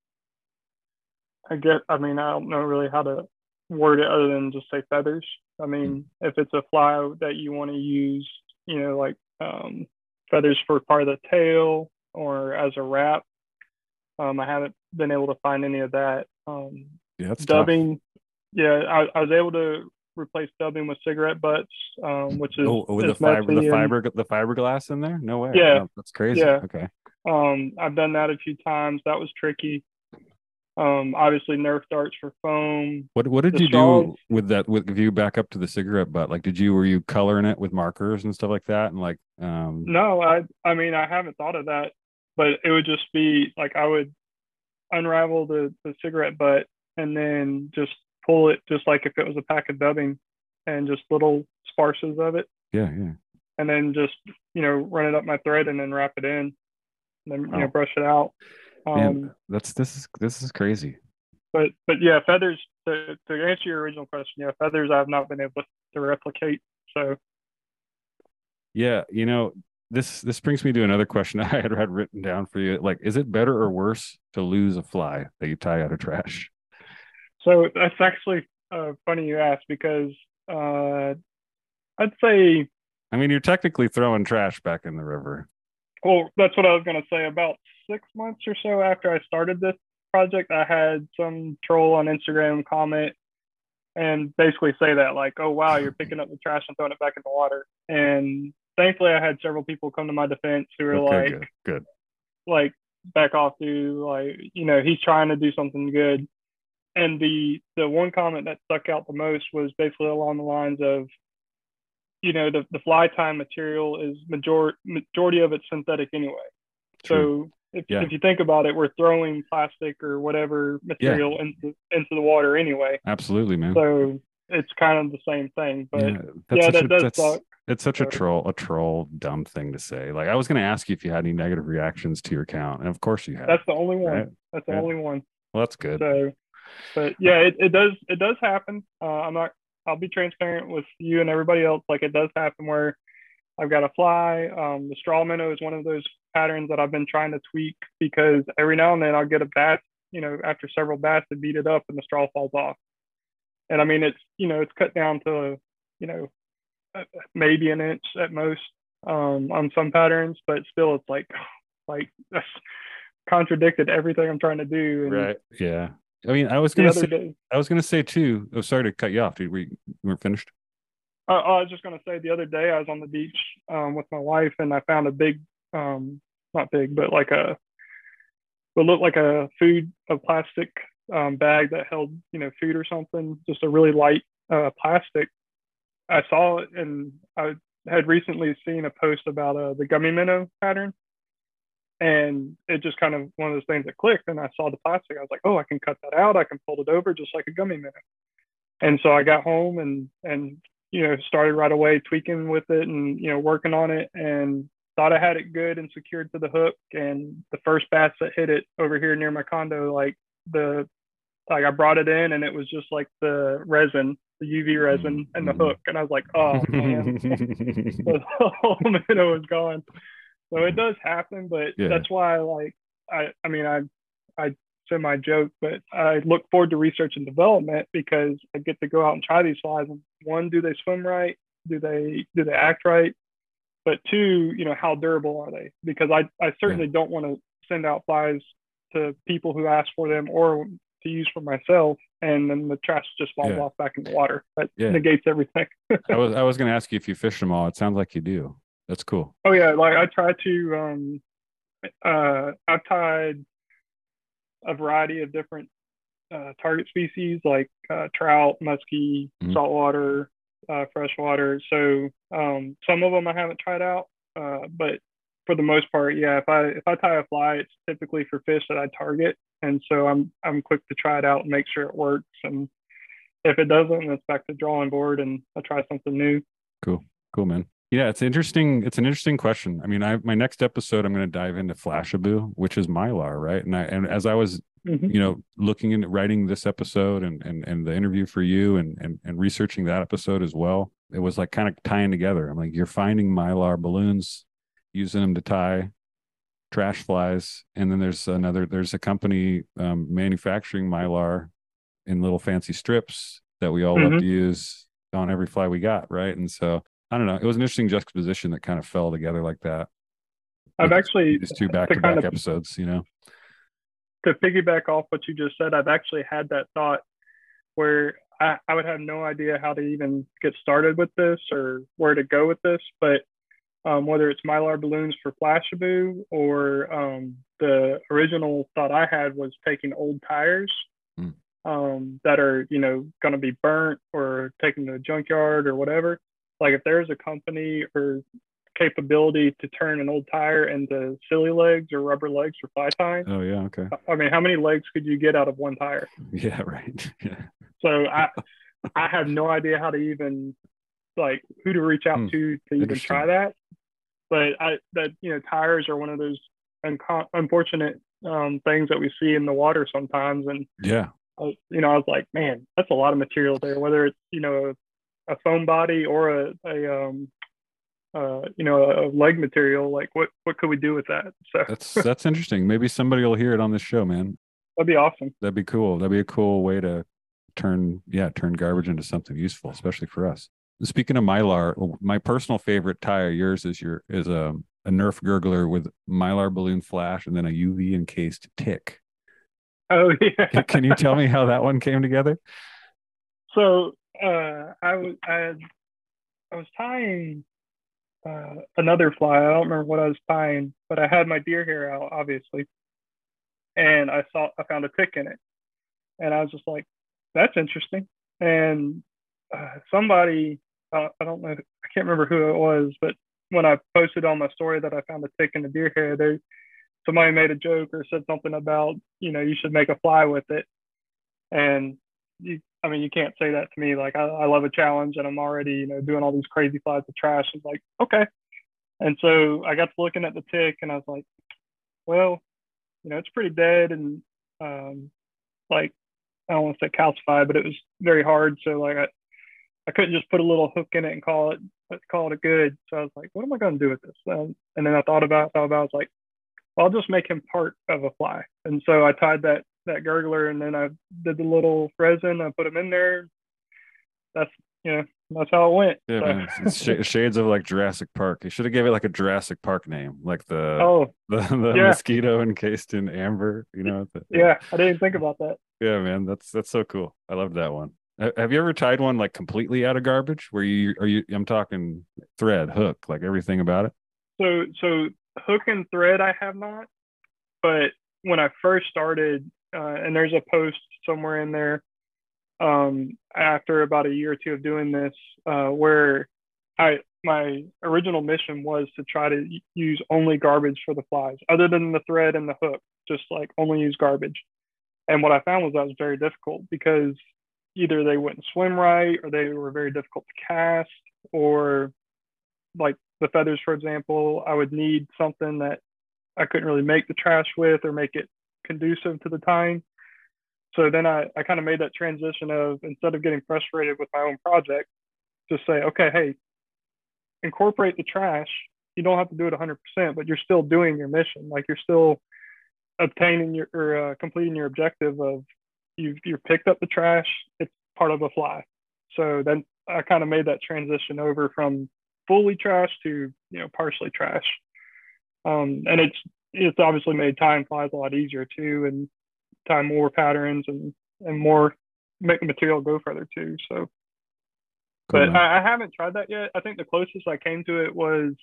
I guess, I mean, I don't know really how to word it other than just say feathers. I mean, if it's a fly that you want to use, you know, like um, feathers for part of the tail or as a wrap, um, I haven't been able to find any of that. Um, Yeah, that's dubbing, yeah, I, I was able to replace dubbing with cigarette butts, um, which is Oh, with the is fiber, the messy and- fiber, the fiberglass in there? No way. Yeah, Oh, that's crazy. Yeah. Okay. Um, I've done that a few times. That was tricky. Um, obviously Nerf darts for foam. What What did The you straws- do with that? With if you back up to the cigarette butt, like, did you were you coloring it with markers and stuff like that, and like, um, No, I I mean I haven't thought of that, but it would just be like I would unravel the, the cigarette butt and then just pull it just like if it was a pack of dubbing and just little sparses of it, yeah, yeah. and then just, you know, run it up my thread and then wrap it in and then, you know, Wow. brush it out. Um, Man, that's this is this is crazy. but but yeah, feathers, to, to answer your original question, yeah, feathers I've not been able to replicate. So Yeah, you know, this this brings me to another question I had had written down for you. Like, is it better or worse to lose a fly that you tie out of trash? So that's actually uh, funny you ask, because uh, I'd say, I mean, you're technically throwing trash back in the river. well, that's what I was going to say. About six months or so after I started this project, I had some troll on Instagram comment and basically say that, like, oh, wow, you're picking up the trash and throwing it back in the water. And thankfully, I had several people come to my defense who were Okay, like, good, good. like, back off, dude. Like, you know, he's trying to do something good. And the the one comment that stuck out the most was basically along the lines of, you know, the, the fly tying material is major, majority of it's synthetic anyway. True. So if, Yeah. if you think about it, we're throwing plastic or whatever material into into the water anyway. Absolutely, man. So it's kind of the same thing. But Yeah, that's yeah, such that a, does that's, suck. it's such a So- troll, a troll, dumb thing to say. Like, I was going to ask you if you had any negative reactions to your account, and of course you have. That's the only one. right? That's the Yeah. only one. Well, that's good. So, but yeah, it, it does it does happen. Uh, I'm not. I'll be transparent with you and everybody else. Like, it does happen where I've got a fly. Um, the straw minnow is one of those patterns that I've been trying to tweak, because every now and then I'll get a bat. You know, after several bats, to beat it up and the straw falls off. And I mean, it's you know it's cut down to you know maybe an inch at most um, on some patterns, but still it's like like that's contradicted everything I'm trying to do. And Right. Yeah. I mean, I was The gonna other say, day- I was gonna say too. Oh, sorry to cut you off, dude. We, we weren't finished. Uh, I was just going to say, the other day I was on the beach um, with my wife, and I found a big, um, not big, but like a, what looked like a food, a plastic um, bag that held, you know, food or something, just a really light uh, plastic. I saw it, and I had recently seen a post about uh, the gummy minnow pattern. And it just kind of one of those things that clicked, and I saw the plastic. I was like, oh, I can cut that out. I can fold it over just like a gummy minnow. And so I got home and, and, you know, started right away tweaking with it and, you know, working on it, and thought I had it good and secured to the hook. And the first bass that hit it over here near my condo, like the, like I brought it in and it was just like the resin, the U V resin and the hook. And I was like, oh man, the whole minnow was gone. So it does happen, but Yeah. that's why I like, I, I mean, I, I semi joke, but I look forward to research and development, because I get to go out and try these flies. And one, do they swim right? Do they, do they act right? But two, you know, how durable are they? Because I, I certainly don't want to send out flies to people who ask for them or to use for myself, and then the trash just falls Yeah. off back in the water. That Yeah. negates everything. I was I was gonna ask you if you fish them all. It sounds like you do. That's cool. Oh yeah, like I try to. Um, uh, I've tied a variety of different uh, target species, like uh, trout, muskie, Mhm. saltwater, uh, freshwater. So um, some of them I haven't tried out, uh, but for the most part, yeah. If I if I tie a fly, it's typically for fish that I target, and so I'm I'm quick to try it out and make sure it works. And if it doesn't, it's back to drawing board, and I try something new. Cool. Cool, man. Yeah, it's interesting. It's an interesting question. I mean, I my next episode, I'm going to dive into Flashabou, which is Mylar, right? And I and as I was, Mhm. you know, looking into writing this episode and and and the interview for you and and and researching that episode as well, it was like kind of tying together. I'm like, you're finding Mylar balloons, using them to tie trash flies, and then there's another. There's a company um, manufacturing Mylar in little fancy strips that we all Mhm. love to use on every fly we got, right? And so I don't know. It was an interesting juxtaposition that kind of fell together like that. I've with actually these two to back-to-back kind of episodes, you know. to piggyback off what you just said, I've actually had that thought where I, I would have no idea how to even get started with this or where to go with this. But um, whether it's Mylar balloons for Flashabou or um, the original thought I had was taking old tires Mm. um, that are, you know, going to be burnt or taken to a junkyard or whatever. Like if there's a company or capability to turn an old tire into silly legs or rubber legs for fly tying. Oh yeah, okay. I mean, how many legs could you get out of one tire? Yeah, right. Yeah. So I I have no idea how to even like who to reach out Hmm. to to even Interesting. try that. But I that you know tires are one of those unco- unfortunate um, things that we see in the water sometimes, and Yeah. I, you know I was like, man, that's a lot of material there. Whether it's you know a, a foam body or a, a um uh you know a leg material, like what what could we do with that? So That's that's interesting. Maybe somebody will hear it on this show, man. that'd be awesome. That'd be cool. That'd be a cool way to turn, yeah, turn garbage into something useful, especially for us. Speaking of Mylar, my personal favorite tie of yours is your is a, a Nerf gurgler with Mylar balloon flash and then a U V encased tick. Oh yeah. Can, can you tell me how that one came together? So uh, I was I, had, I was tying uh, another fly. I don't remember what I was tying, but I had my deer hair out, obviously, and I saw I found a tick in it, and I was just like, "That's interesting." And uh, somebody uh, I don't know, I can't remember who it was, but when I posted on my story that I found a tick in the deer hair, they somebody made a joke or said something about you know you should make a fly with it, and you, I mean, you can't say that to me. Like, I, I love a challenge and I'm already, you know, doing all these crazy flies of trash. It's like, okay. And so I got to looking at the tick and I was like, well, you know, it's pretty dead and um, like, I don't want to say calcified, but it was very hard. So like, I, I couldn't just put a little hook in it and call it, call it a good. So I was like, what am I going to do with this? Um, and then I thought about, thought about, I was like, well, I'll just make him part of a fly. And so I tied that that gurgler and then I did the little resin. I put them in there. That's you know that's how it went. Yeah, so. man. It's sh- shades of like Jurassic Park. You should have gave it like a Jurassic Park name, like the oh the, the yeah. mosquito encased in amber. You know. The, yeah, I didn't think about that. Yeah, man. That's that's so cool. I love that one. Have you ever tied one like completely out of garbage? Where you are you? I'm talking thread, hook, like everything about it. So so hook and thread, I have not. But when I first started. Uh, and there's a post somewhere in there um, after about a year or two of doing this uh, where I my original mission was to try to use only garbage for the flies, other than the thread and the hook, just like only use garbage. And what I found was that was very difficult because either they wouldn't swim right or they were very difficult to cast, or like the feathers, for example, I would need something that I couldn't really make the trash with or make it conducive to the tying. So then I, I kind of made that transition of, instead of getting frustrated with my own project, just say, okay, hey, incorporate the trash. You don't have to do it one hundred percent, but you're still doing your mission. Like you're still obtaining your, or uh, completing your objective of you've, you've picked up the trash. It's part of a fly. So then I kind of made that transition over from fully trash to, you know, partially trash. Um, and it's, it's obviously made tying flies a lot easier too, and tie more patterns and, and more, make the material go further too. So, Cool, but man. I, I haven't tried that yet. I think the closest I came to it was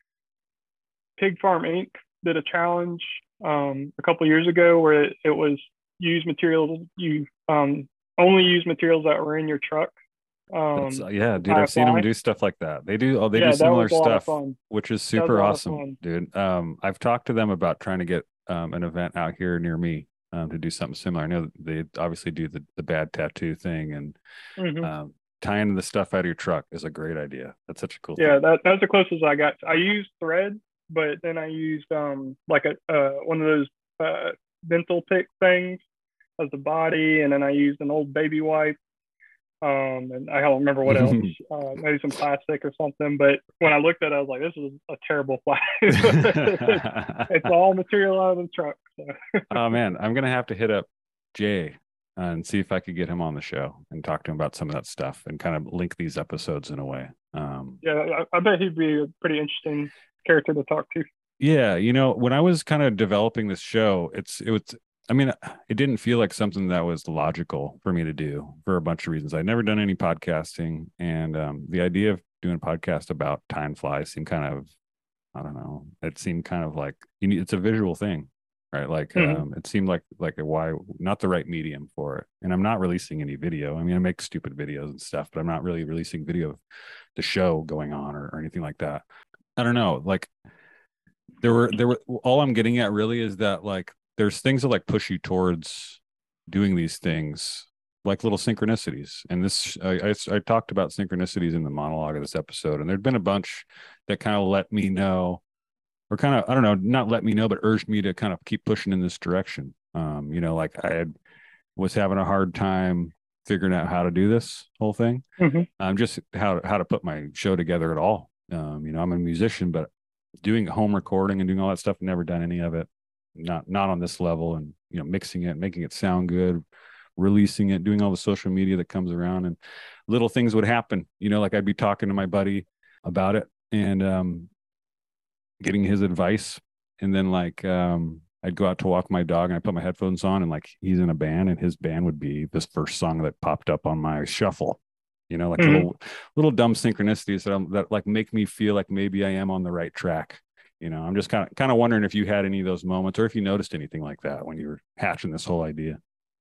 Pig Farm Incorporated did a challenge um, a couple years ago where it, it was use materials, you um, only use materials that were in your truck. Um, That's, uh, yeah, dude, tie a I've seen them fly. do stuff like that. They do, oh, they Yeah, do that similar was a lot of stuff, fun. which is That was a super lot of awesome, fun. dude. Um, I've talked to them about trying to get um, an event out here near me um, to do something similar. I know they obviously do the, the bad tattoo thing, and Mhm. um, tying the stuff out of your truck is a great idea. That's such a cool Yeah, thing. that that's the closest I got. I used thread, but then I used um like a uh, one of those uh, dental pick things as the body, and then I used an old baby wipe Um, and I don't remember what else, uh, maybe some plastic or something. But when I looked at it, I was like, this is a terrible fly. It's all material out of the truck. So. Oh, man, I'm going to have to hit up Jay and see if I could get him on the show and talk to him about some of that stuff and kind of link these episodes in a way. Um, yeah, I, I bet he'd be a pretty interesting character to talk to. Yeah, you know, when I was kind of developing this show, it's it was I mean, it didn't feel like something that was logical for me to do for a bunch of reasons. I'd never done any podcasting, and um, the idea of doing a podcast about time flies seemed kind of, I don't know, it seemed kind of like you need, it's a visual thing, right? Like mm-hmm. um, it seemed like like a why not the right medium for it. And I'm not releasing any video. I mean, I make stupid videos and stuff, but I'm not really releasing video of the show going on or, or anything like that. I don't know, like. There were, there were, all I'm getting at really is that like, there's things that like push you towards doing these things, like little synchronicities. And this, I, I, I talked about synchronicities in the monologue of this episode, and there'd been a bunch that kind of let me know, or kind of, I don't know, not let me know, but urged me to kind of keep pushing in this direction. Um, you know, like I had, was having a hard time figuring out how to do this whole thing. Mm-hmm. Um, just how, how to put my show together at all. Um, you know, I'm a musician, but doing home recording and doing all that stuff, never done any of it, not not on this level, and you know, mixing it, making it sound good, releasing it, doing all the social media that comes around, and little things would happen, you know, like I'd be talking to my buddy about it and um getting his advice, and then like um I'd go out to walk my dog and I put my headphones on, and like he's in a band, and his band would be this first song that popped up on my shuffle. You know, like mm-hmm. little, little dumb synchronicities that, I'm, that like make me feel like maybe I am on the right track. You know, I'm just kind of kind of wondering if you had any of those moments, or if you noticed anything like that when you were hatching this whole idea.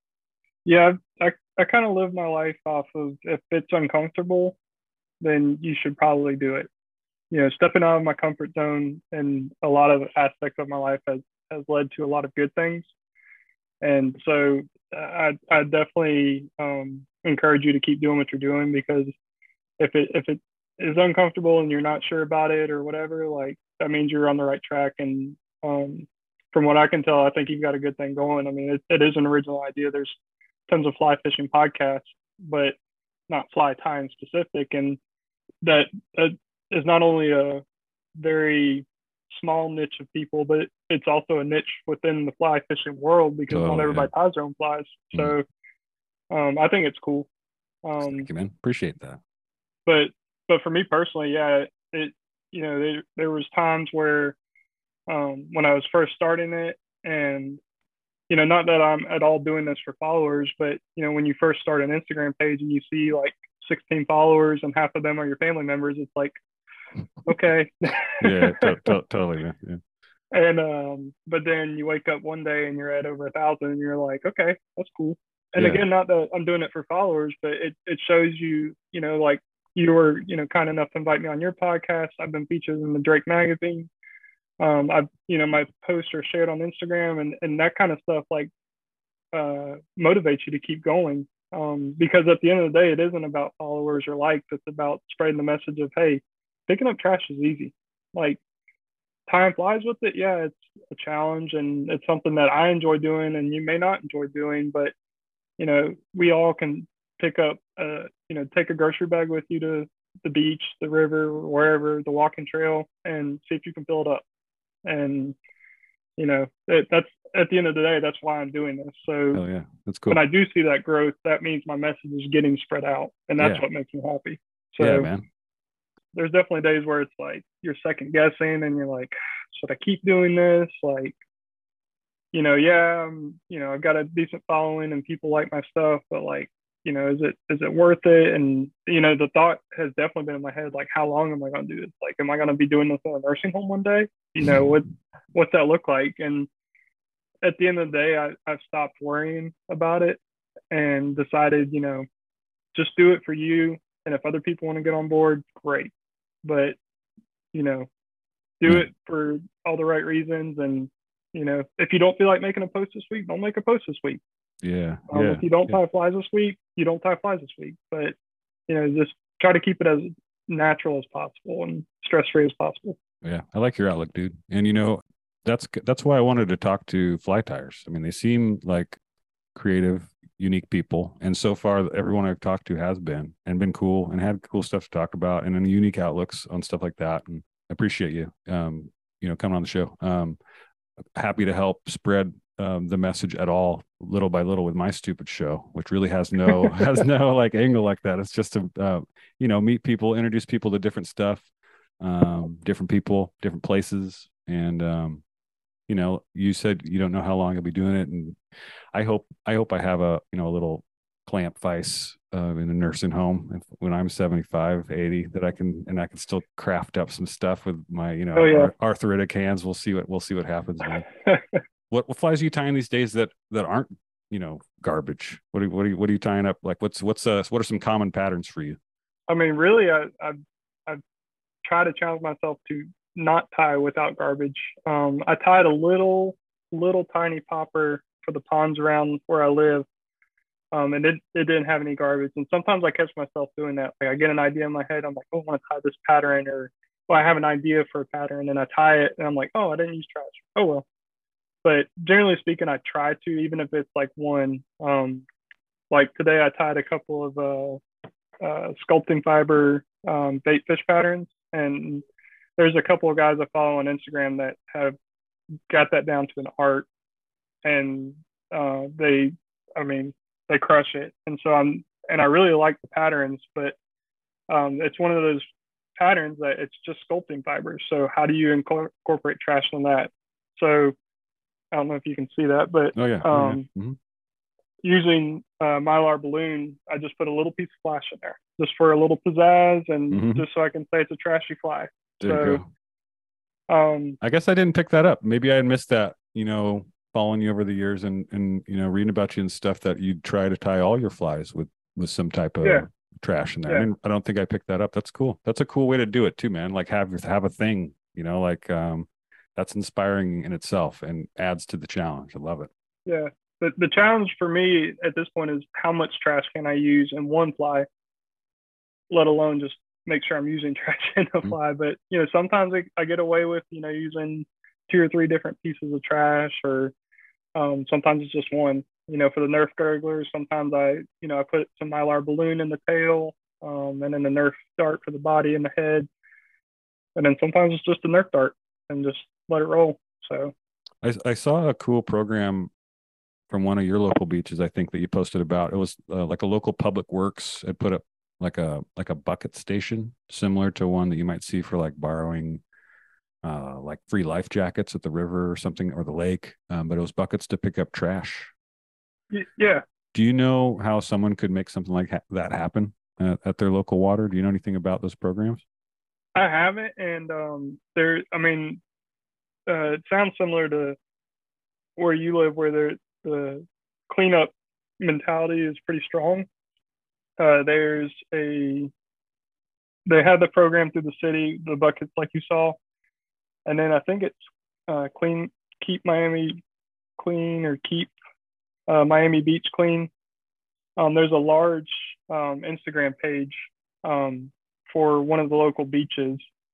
Yeah, I I kind of live my life off of, if it's uncomfortable, then you should probably do it. You know, stepping out of my comfort zone in a lot of aspects of my life has has led to a lot of good things, and so I I definitely um, encourage you to keep doing what you're doing, because if it if it is uncomfortable and you're not sure about it or whatever, like that means you're on the right track. And um, from what I can tell, I think you've got a good thing going. I mean, it, it is an original idea. There's tons of fly fishing podcasts, but not fly tying specific, and that, that is not only a very small niche of people, but it's also a niche within the fly fishing world, because oh, not everybody yeah. ties their own flies. So um, I think it's cool. Um, Thank you, man. Appreciate that. But but for me personally, yeah, it you know there, there was times where um, when I was first starting it, and you know, not that I'm at all doing this for followers, but you know, when you first start an Instagram page and you see like sixteen followers and half of them are your family members, it's like, okay. yeah, to- to- totally, man. Yeah. And um, but then you wake up one day and you're at over a thousand, and you're like, okay, that's cool. And yeah. again, not that I'm doing it for followers, but it it shows you, you know, like you were, you know, kind enough to invite me on your podcast. I've been featured in the Drake magazine. Um, I've, you know, my posts are shared on Instagram, and and that kind of stuff like uh, motivates you to keep going. Um, because at the end of the day, it isn't about followers or likes. It's about spreading the message of, hey, picking up trash is easy. Like, time flies with it. Yeah, it's a challenge, and it's something that I enjoy doing, and you may not enjoy doing, but you know, we all can pick up, uh, you know, take a grocery bag with you to the beach, the river, wherever, the walking trail, and see if you can fill it up. And you know, it, that's at the end of the day, that's why I'm doing this. So oh yeah, that's cool. When I do see that growth, that means my message is getting spread out, and that's yeah. what makes me happy. So yeah, man. There's definitely days where it's like you're second guessing, and you're like, should I keep doing this? Like, you know, yeah, um, you know, I've got a decent following and people like my stuff, but like, you know, is it is it worth it? And you know, the thought has definitely been in my head, like, how long am I going to do this? Like, am I going to be doing this in a nursing home one day? You know, what what's that look like? And at the end of the day, I, I've stopped worrying about it and decided, you know, just do it for you. And if other people want to get on board, great. But, you know, do it for all the right reasons. And, you know, if you don't feel like making a post this week, don't make a post this week. Yeah. Um, yeah if you don't yeah. tie flies this week, you don't tie flies this week. But, you know, just try to keep it as natural as possible and stress-free as possible. Yeah. I like your outlook, dude. And, you know, that's, that's why I wanted to talk to fly tires. I mean, they seem like creative, unique people. And so far, everyone I've talked to has been and been cool and had cool stuff to talk about and unique outlooks on stuff like that. And I appreciate you, um, you know, coming on the show. Um, happy to help spread um, the message at all, little by little, with my stupid show, which really has no has no like angle like that. It's just to uh, you know, meet people, introduce people to different stuff, um, different people, different places, and um, you know, you said you don't know how long you'll be doing it, and I hope I hope I have a you know a little clamp vice uh, in a nursing home if, when I'm seventy-five, eighty, that I can and I can still craft up some stuff with my you know oh, yeah. ar- arthritic hands. We'll see what we'll see what happens. Man. what what flies are you tying these days that that aren't you know garbage? What are what are you, what are you tying up? Like what's what's uh what are some common patterns for you? I mean, really, I I I try to challenge myself to not tie without garbage. Um, I tied a little little tiny popper for the ponds around where I live. Um, and it, it didn't have any garbage. And sometimes I catch myself doing that. Like I get an idea in my head. I'm like, oh, I want to tie this pattern, or well, I have an idea for a pattern and I tie it and I'm like, oh, I didn't use trash. Oh, well. But generally speaking, I try to, even if it's like one, um, like today I tied a couple of uh, uh, sculpting fiber um, bait fish patterns. And there's a couple of guys I follow on Instagram that have got that down to an art. And uh, they, I mean, they crush it. And so I'm, and I really like the patterns, but um, it's one of those patterns that it's just sculpting fibers. So how do you incorporate trash in that? So I don't know if you can see that, but oh, yeah. um, oh, yeah. Mm-hmm. using uh, Mylar balloon, I just put a little piece of flash in there just for a little pizzazz and mm-hmm. just so I can say it's a trashy fly. There so, you go. Um, I guess I didn't pick that up. Maybe I had missed that, you know, following you over the years and, and, you know, reading about you and stuff, that you'd try to tie all your flies with, with some type of yeah. trash in there. Yeah. I, mean, I don't think I picked that up. That's cool. That's a cool way to do it too, man. Like have, have a thing, you know, like, um, that's inspiring in itself and adds to the challenge. I love it. Yeah. The, the challenge for me at this point is how much trash can I use in one fly, let alone just make sure I'm using trash in a mm-hmm. fly. But, you know, sometimes I, I get away with, you know, using two or three different pieces of trash, or um, sometimes it's just one, you know, for the Nerf gurglers. Sometimes I, you know, I put some Mylar balloon in the tail um, and then the Nerf dart for the body and the head. And then sometimes it's just a Nerf dart and just let it roll. So I, I saw a cool program from one of your local beaches, I think, that you posted about. It was uh, like a local public works had put up like a like a bucket station similar to one that you might see for like borrowing uh like free life jackets at the river or something, or the lake, um, but it was buckets to pick up trash. Yeah. Do you know how someone could make something like ha- that happen uh, at their local water? Do you know anything about those programs? I haven't, and um there I mean uh it sounds similar to where you live, where there the cleanup mentality is pretty strong. Uh, there's a, they had the program through the city, the buckets like you saw. And then I think it's uh, clean, keep Miami clean, or keep uh, Miami Beach clean. Um, there's a large um, Instagram page um, for one of the local beaches,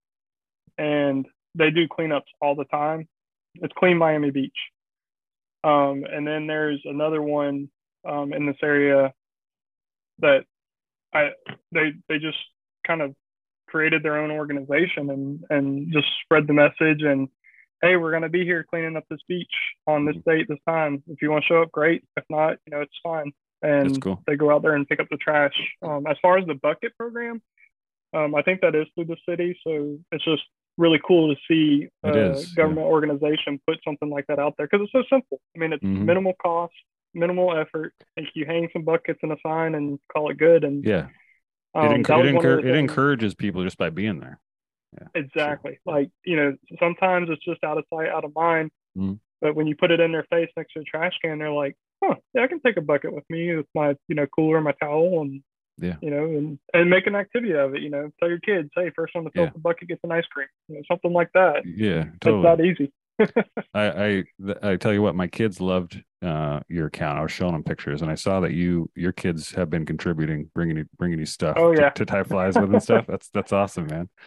and they do cleanups all the time. It's Clean Miami Beach. Um, and then there's another one um, in this area that I they they just kind of created their own organization and and just spread the message, and hey, we're gonna be here cleaning up this beach on this date, this time. If you want to show up, great. If not, you know, it's fine. And That's cool. They go out there and pick up the trash. Um, as far as the bucket program, um, I think that is through the city, so it's just really cool to see a uh, government yeah. organization put something like that out there, because it's so simple. I mean, it's mm-hmm. minimal cost, minimal effort. Like you hang some buckets and a sign and call it good. And yeah, um, it, enc- it, encur- it encourages people just by being there. Yeah, exactly. Sure. Like, you know, sometimes it's just out of sight, out of mind. Mm-hmm. But when you put it in their face next to a trash can, they're like, huh, yeah, I can take a bucket with me with my, you know, cooler, my towel, and yeah, you know, and, and make an activity of it. You know, tell your kids, hey, first one to fill yeah. up the bucket gets an ice cream. You know, something like that. Yeah, totally. It's that easy. I, I I tell you what, my kids loved uh, your account. I was showing them pictures, and I saw that you your kids have been contributing, bringing you bringing you stuff oh, yeah. to, to tie flies with and stuff. That's that's awesome, man.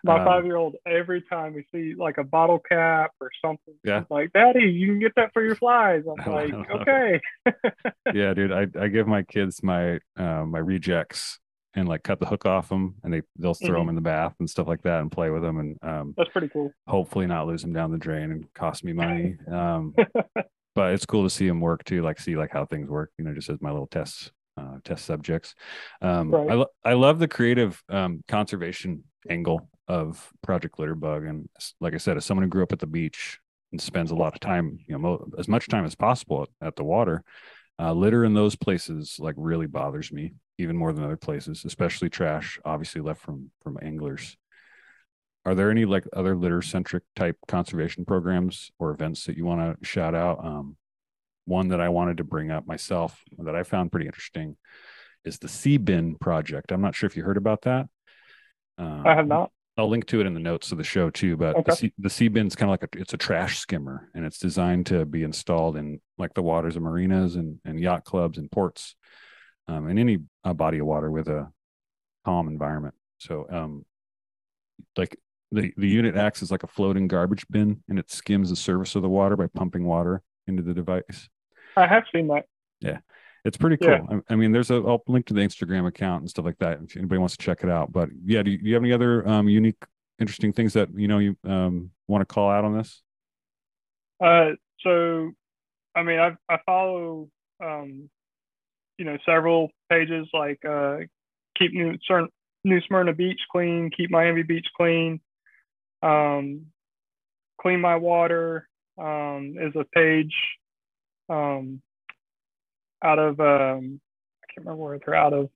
My Um, five-year-old, every time we see like a bottle cap or something, Yeah. she's like, "Daddy, you can get that for your flies." I'm I like, love it. "Okay." Yeah, dude, I, I give my kids my uh, my rejects and like cut the hook off them, and they they'll throw them Mhm. in the bath and stuff like that and play with them, and um, That's pretty cool. hopefully not lose them down the drain and cost me money. Um, but it's cool to see them work too, like see like how things work, you know, just as my little tests, uh, test subjects. Um, Right. I lo- I love the creative um, conservation angle of Project Litterbug, and s- like I said, as someone who grew up at the beach and spends a lot of time, you know, mo- as much time as possible at, at the water, uh, litter in those places like really bothers me even more than other places, especially trash, obviously left from from anglers. Are there any like other litter centric type conservation programs or events that you want to shout out? Um, one that I wanted to bring up myself that I found pretty interesting is the Sea Bin Project. I'm not sure if you heard about that. Um, I have not. I'll link to it in the notes of the show too. But Okay. the, sea, the Sea Bin's kind of like a, it's a trash skimmer, and it's designed to be installed in like the waters of marinas and, and yacht clubs and ports, um, and any uh, body of water with a calm environment. So, um, like the the unit acts as like a floating garbage bin, and it skims the surface of the water by pumping water into the device. I have seen that. Yeah, it's pretty cool. Yeah. I, I mean, there's a I'll link to the Instagram account and stuff like that if anybody wants to check it out. But yeah, do you, do you have any other um, unique, interesting things that you know you um, want to call out on this? Uh, so, I mean, I I follow, um, you know, several pages like uh, keep New Cern- New Smyrna Beach clean, keep Miami Beach clean, um, clean my water um, is a page um, out of um, I can't remember where they're out of.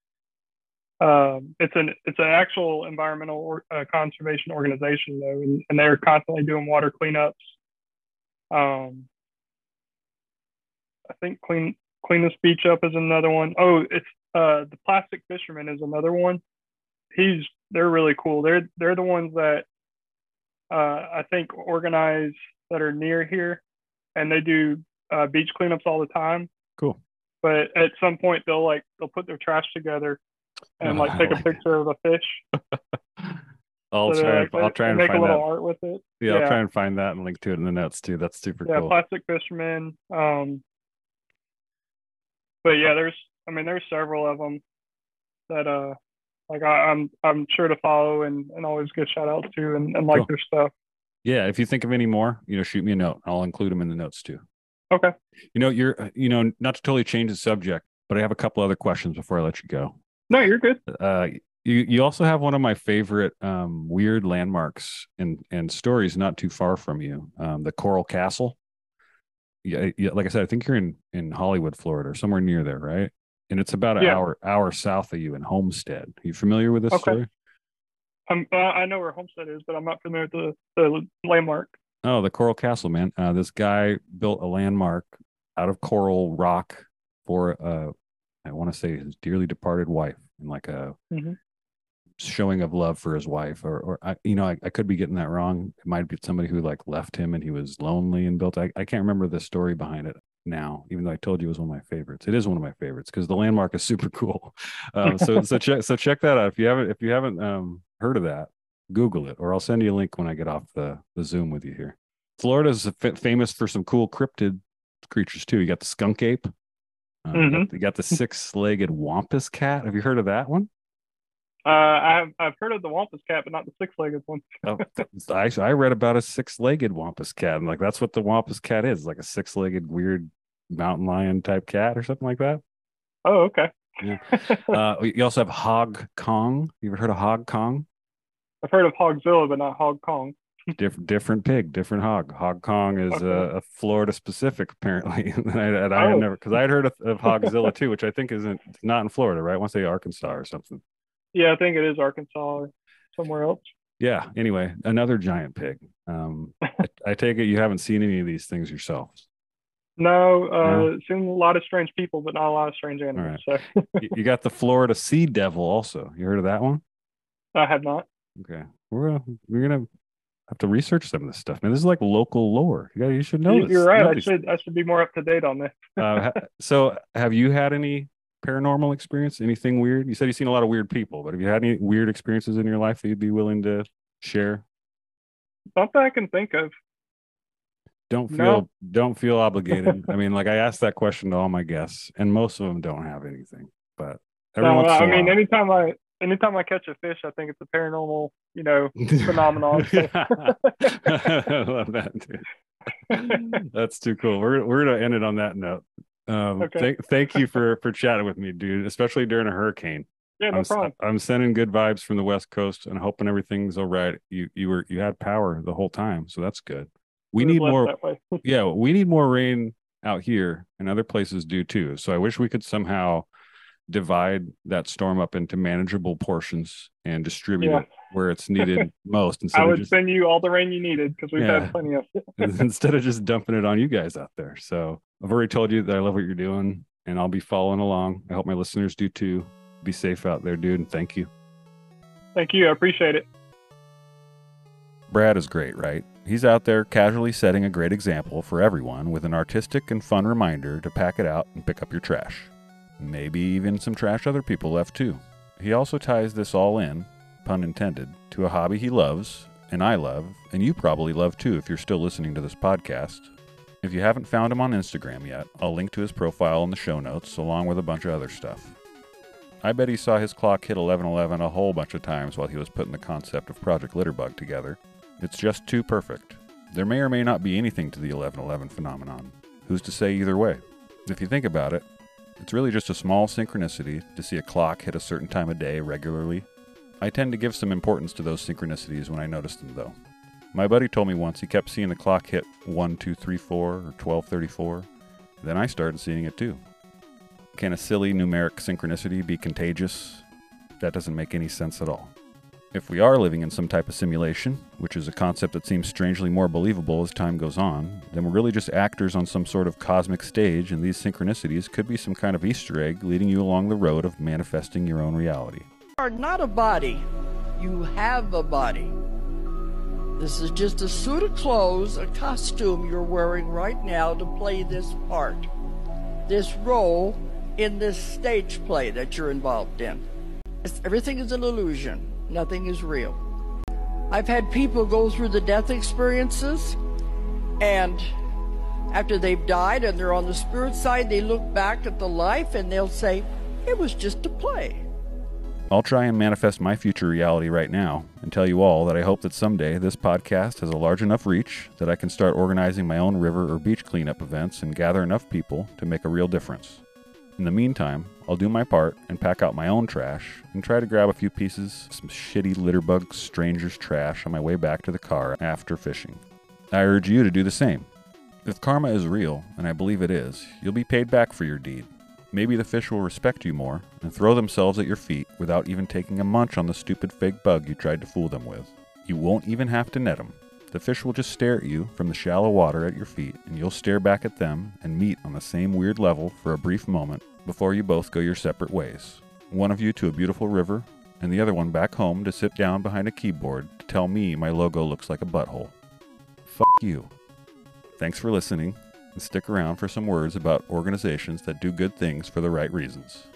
Um, it's an it's an actual environmental or, uh, conservation organization though, and, and they're constantly doing water cleanups. Um, I think clean clean this beach up is another one. Oh, it's uh the Plastic Fisherman is another one. He's they're really cool. They're they're the ones that uh I think organize that are near here, and they do uh, beach cleanups all the time. Cool. But at some point they'll like they'll put their trash together and Oh, like I take a like picture of a fish. I'll So try. they're And, like- I'll try they and make a find little that. art with it. Yeah, I'll Yeah. try and find that and link to it in the notes too. That's super Yeah, cool. Plastic Fisherman. Um, but yeah, there's I mean there's several of them that uh like I, I'm I'm sure to follow and, and always give shout outs to and, and like Cool. their stuff. Yeah, if you think of any more, you know, shoot me a note. I'll include them in the notes too. Okay. You know, you're, you know, not to totally change the subject, but I have a couple other questions before I let you go. No, you're good. Uh, you you also have one of my favorite um, weird landmarks and and stories not too far from you, um, the Coral Castle. Yeah, yeah, like I said, I think you're in in Hollywood, Florida, or somewhere near there, right? And it's about an Yeah. hour hour south of you in Homestead. Are you familiar with this Okay. story? I'm, uh, I know where Homestead is, but I'm not familiar with the, the landmark. Oh, the Coral Castle, man. Uh, this guy built a landmark out of coral rock for, uh, I want to say his dearly departed wife, and like a Mhm. showing of love for his wife. Or, or I, you know, I, I could be getting that wrong. It might be somebody who like left him and he was lonely and built. I, I can't remember the story behind it now, even though I told you it was one of my favorites. It is one of my favorites because the landmark is super cool. Um, so so check so check that out if you haven't if you haven't um, heard of that. Google it, or I'll send you a link when I get off the, the Zoom with you here. Florida's f- famous for some cool cryptid creatures too. You got the skunk ape. Uh, you, got, Mhm. you got the six-legged wampus cat. Have you heard of that one? Uh, I've I've heard of the Wampus cat, but not the six-legged one. Oh, I, I read about a six-legged wampus cat, and like that's what the wampus cat is, like a six-legged weird mountain lion type cat or something like that. Oh, okay. Yeah. Uh, you also have Hog Kong. You ever heard of Hog Kong? I've heard of Hogzilla, but not Hog Kong. Different, different pig, different hog. Hog Kong is Okay. uh, a Florida specific, apparently. and I, and I had Oh. never, because I had heard of, of Hogzilla too, which I think isn't not in Florida, right? I want to say Arkansas or something. Yeah, I think it is Arkansas or somewhere else. Yeah. Anyway, another giant pig. Um, I, I take it you haven't seen any of these things yourselves. No, uh, No? seen a lot of strange people, but not a lot of strange animals. So you, you got the Florida Sea Devil also. You heard of that one? I have not. Okay. We're gonna, we're gonna have to research some of this stuff, man. This is like local lore. You got, you should know You- this. You're right. know I these should I should be more up to date on this. uh, ha- so have you had any paranormal experience? Anything weird? You said you've seen a lot of weird people, but have you had any weird experiences in your life that you'd be willing to share? Not that I can think of. Don't feel No. don't feel obligated. I mean, like I asked that question to all my guests, and most of them don't have anything. But every No, once I in a mean, while. anytime I anytime I catch a fish, I think it's a paranormal, you know, phenomenon. So- I love that, dude. That's too cool. We're we're gonna end it on that note. Um, Okay. thank thank you for for chatting with me, dude. Especially during a hurricane. Yeah, no I'm, s- problem. I'm sending good vibes from the West Coast and hoping everything's all right. You you were you had power the whole time, so that's good. We We're need blessed more. that way. Yeah, we need more rain out here, and other places do too. So I wish we could somehow divide that storm up into manageable portions and distribute Yeah. it where it's needed most instead I of would just send you all the rain you needed because we've Yeah. had plenty of it. instead of just dumping it on you guys out there. So I've already told you that I love what you're doing, and I'll be following along. I hope my listeners do too. Be safe out there, dude, and thank you. Thank you. I appreciate it. Brad is great, right? He's out there casually setting a great example for everyone with an artistic and fun reminder to pack it out and pick up your trash. Maybe even some trash other people left too. He also ties this all in, pun intended, to a hobby he loves, and I love, and you probably love too if you're still listening to this podcast. If you haven't found him on Instagram yet, I'll link to his profile in the show notes along with a bunch of other stuff. I bet he saw his clock hit eleven eleven a whole bunch of times while he was putting the concept of Project Litterbug together. It's just too perfect. There may or may not be anything to the eleven eleven phenomenon. Who's to say either way? If you think about it, it's really just a small synchronicity to see a clock hit a certain time of day regularly. I tend to give some importance to those synchronicities when I notice them, though. My buddy told me once he kept seeing the clock hit one two three four or twelve thirty-four. Then I started seeing it too. Can a silly numeric synchronicity be contagious? That doesn't make any sense at all. If we are living in some type of simulation, which is a concept that seems strangely more believable as time goes on, then we're really just actors on some sort of cosmic stage, and these synchronicities could be some kind of Easter egg leading you along the road of manifesting your own reality. You are not a body. You have a body. This is just a suit of clothes, a costume you're wearing right now to play this part, this role in this stage play that you're involved in. It's, everything is an illusion. Nothing is real. I've had people go through the death experiences, and after they've died and they're on the spirit side, they look back at the life and they'll say, it was just a play. I'll try and manifest my future reality right now and tell you all that I hope that someday this podcast has a large enough reach that I can start organizing my own river or beach cleanup events and gather enough people to make a real difference. In the meantime, I'll do my part and pack out my own trash and try to grab a few pieces of some shitty litterbug stranger's trash on my way back to the car after fishing. I urge you to do the same. If karma is real, and I believe it is, you'll be paid back for your deed. Maybe the fish will respect you more and throw themselves at your feet without even taking a munch on the stupid fake bug you tried to fool them with. You won't even have to net them. The fish will just stare at you from the shallow water at your feet, and you'll stare back at them and meet on the same weird level for a brief moment before you both go your separate ways. One of you to a beautiful river, and the other one back home to sit down behind a keyboard to tell me my logo looks like a butthole. Fuck you. Thanks for listening, and stick around for some words about organizations that do good things for the right reasons.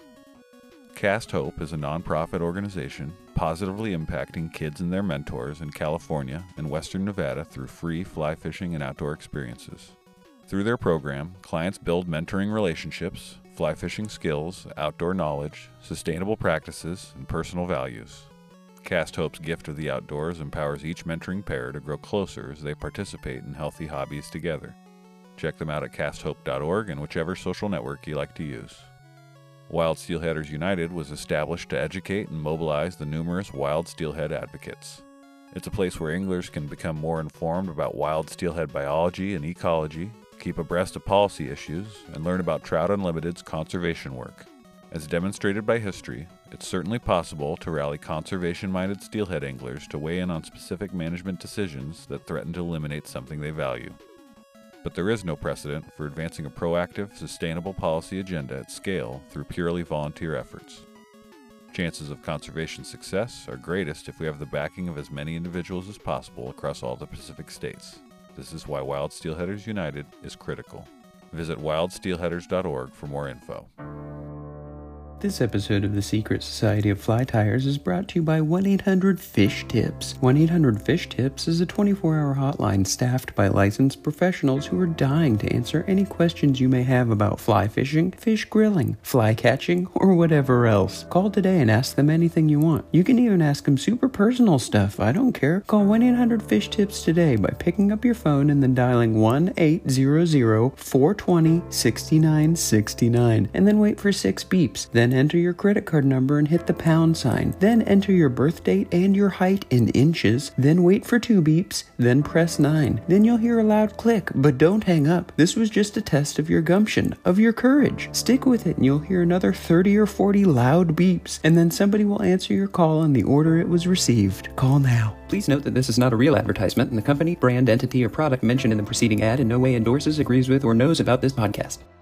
Cast Hope is a nonprofit organization positively impacting kids and their mentors in California and Western Nevada through free fly fishing and outdoor experiences. Through their program, clients build mentoring relationships, fly fishing skills, outdoor knowledge, sustainable practices, and personal values. Cast Hope's gift of the outdoors empowers each mentoring pair to grow closer as they participate in healthy hobbies together. Check them out at cast hope dot org and whichever social network you like to use. Wild Steelheaders United was established to educate and mobilize the numerous wild steelhead advocates. It's a place where anglers can become more informed about wild steelhead biology and ecology, keep abreast of policy issues, and learn about Trout Unlimited's conservation work. As demonstrated by history, it's certainly possible to rally conservation-minded steelhead anglers to weigh in on specific management decisions that threaten to eliminate something they value. But there is no precedent for advancing a proactive, sustainable policy agenda at scale through purely volunteer efforts. Chances of conservation success are greatest if we have the backing of as many individuals as possible across all the Pacific states. This is why Wild Steelheaders United is critical. Visit wild steelheaders dot org for more info. This episode of the Secret Society of Fly Tires is brought to you by one eight hundred fish tips. one eight hundred fish tips is a twenty-four hour hotline staffed by licensed professionals who are dying to answer any questions you may have about fly fishing, fish grilling, fly catching, or whatever else. Call today and ask them anything you want. You can even ask them super personal stuff. I don't care. Call one eight hundred fish tips today by picking up your phone and then dialing one eight hundred, four two zero, six nine six nine and then wait for six beeps. Then enter your credit card number and hit the pound sign. Then enter your birth date and your height in inches. Then wait for two beeps. Then press nine. Then you'll hear a loud click, but don't hang up. This was just a test of your gumption, of your courage. Stick with it and you'll hear another thirty or forty loud beeps, and then somebody will answer your call in the order it was received. Call now. Please note that this is not a real advertisement, and the company, brand, entity, or product mentioned in the preceding ad in no way endorses, agrees with, or knows about this podcast.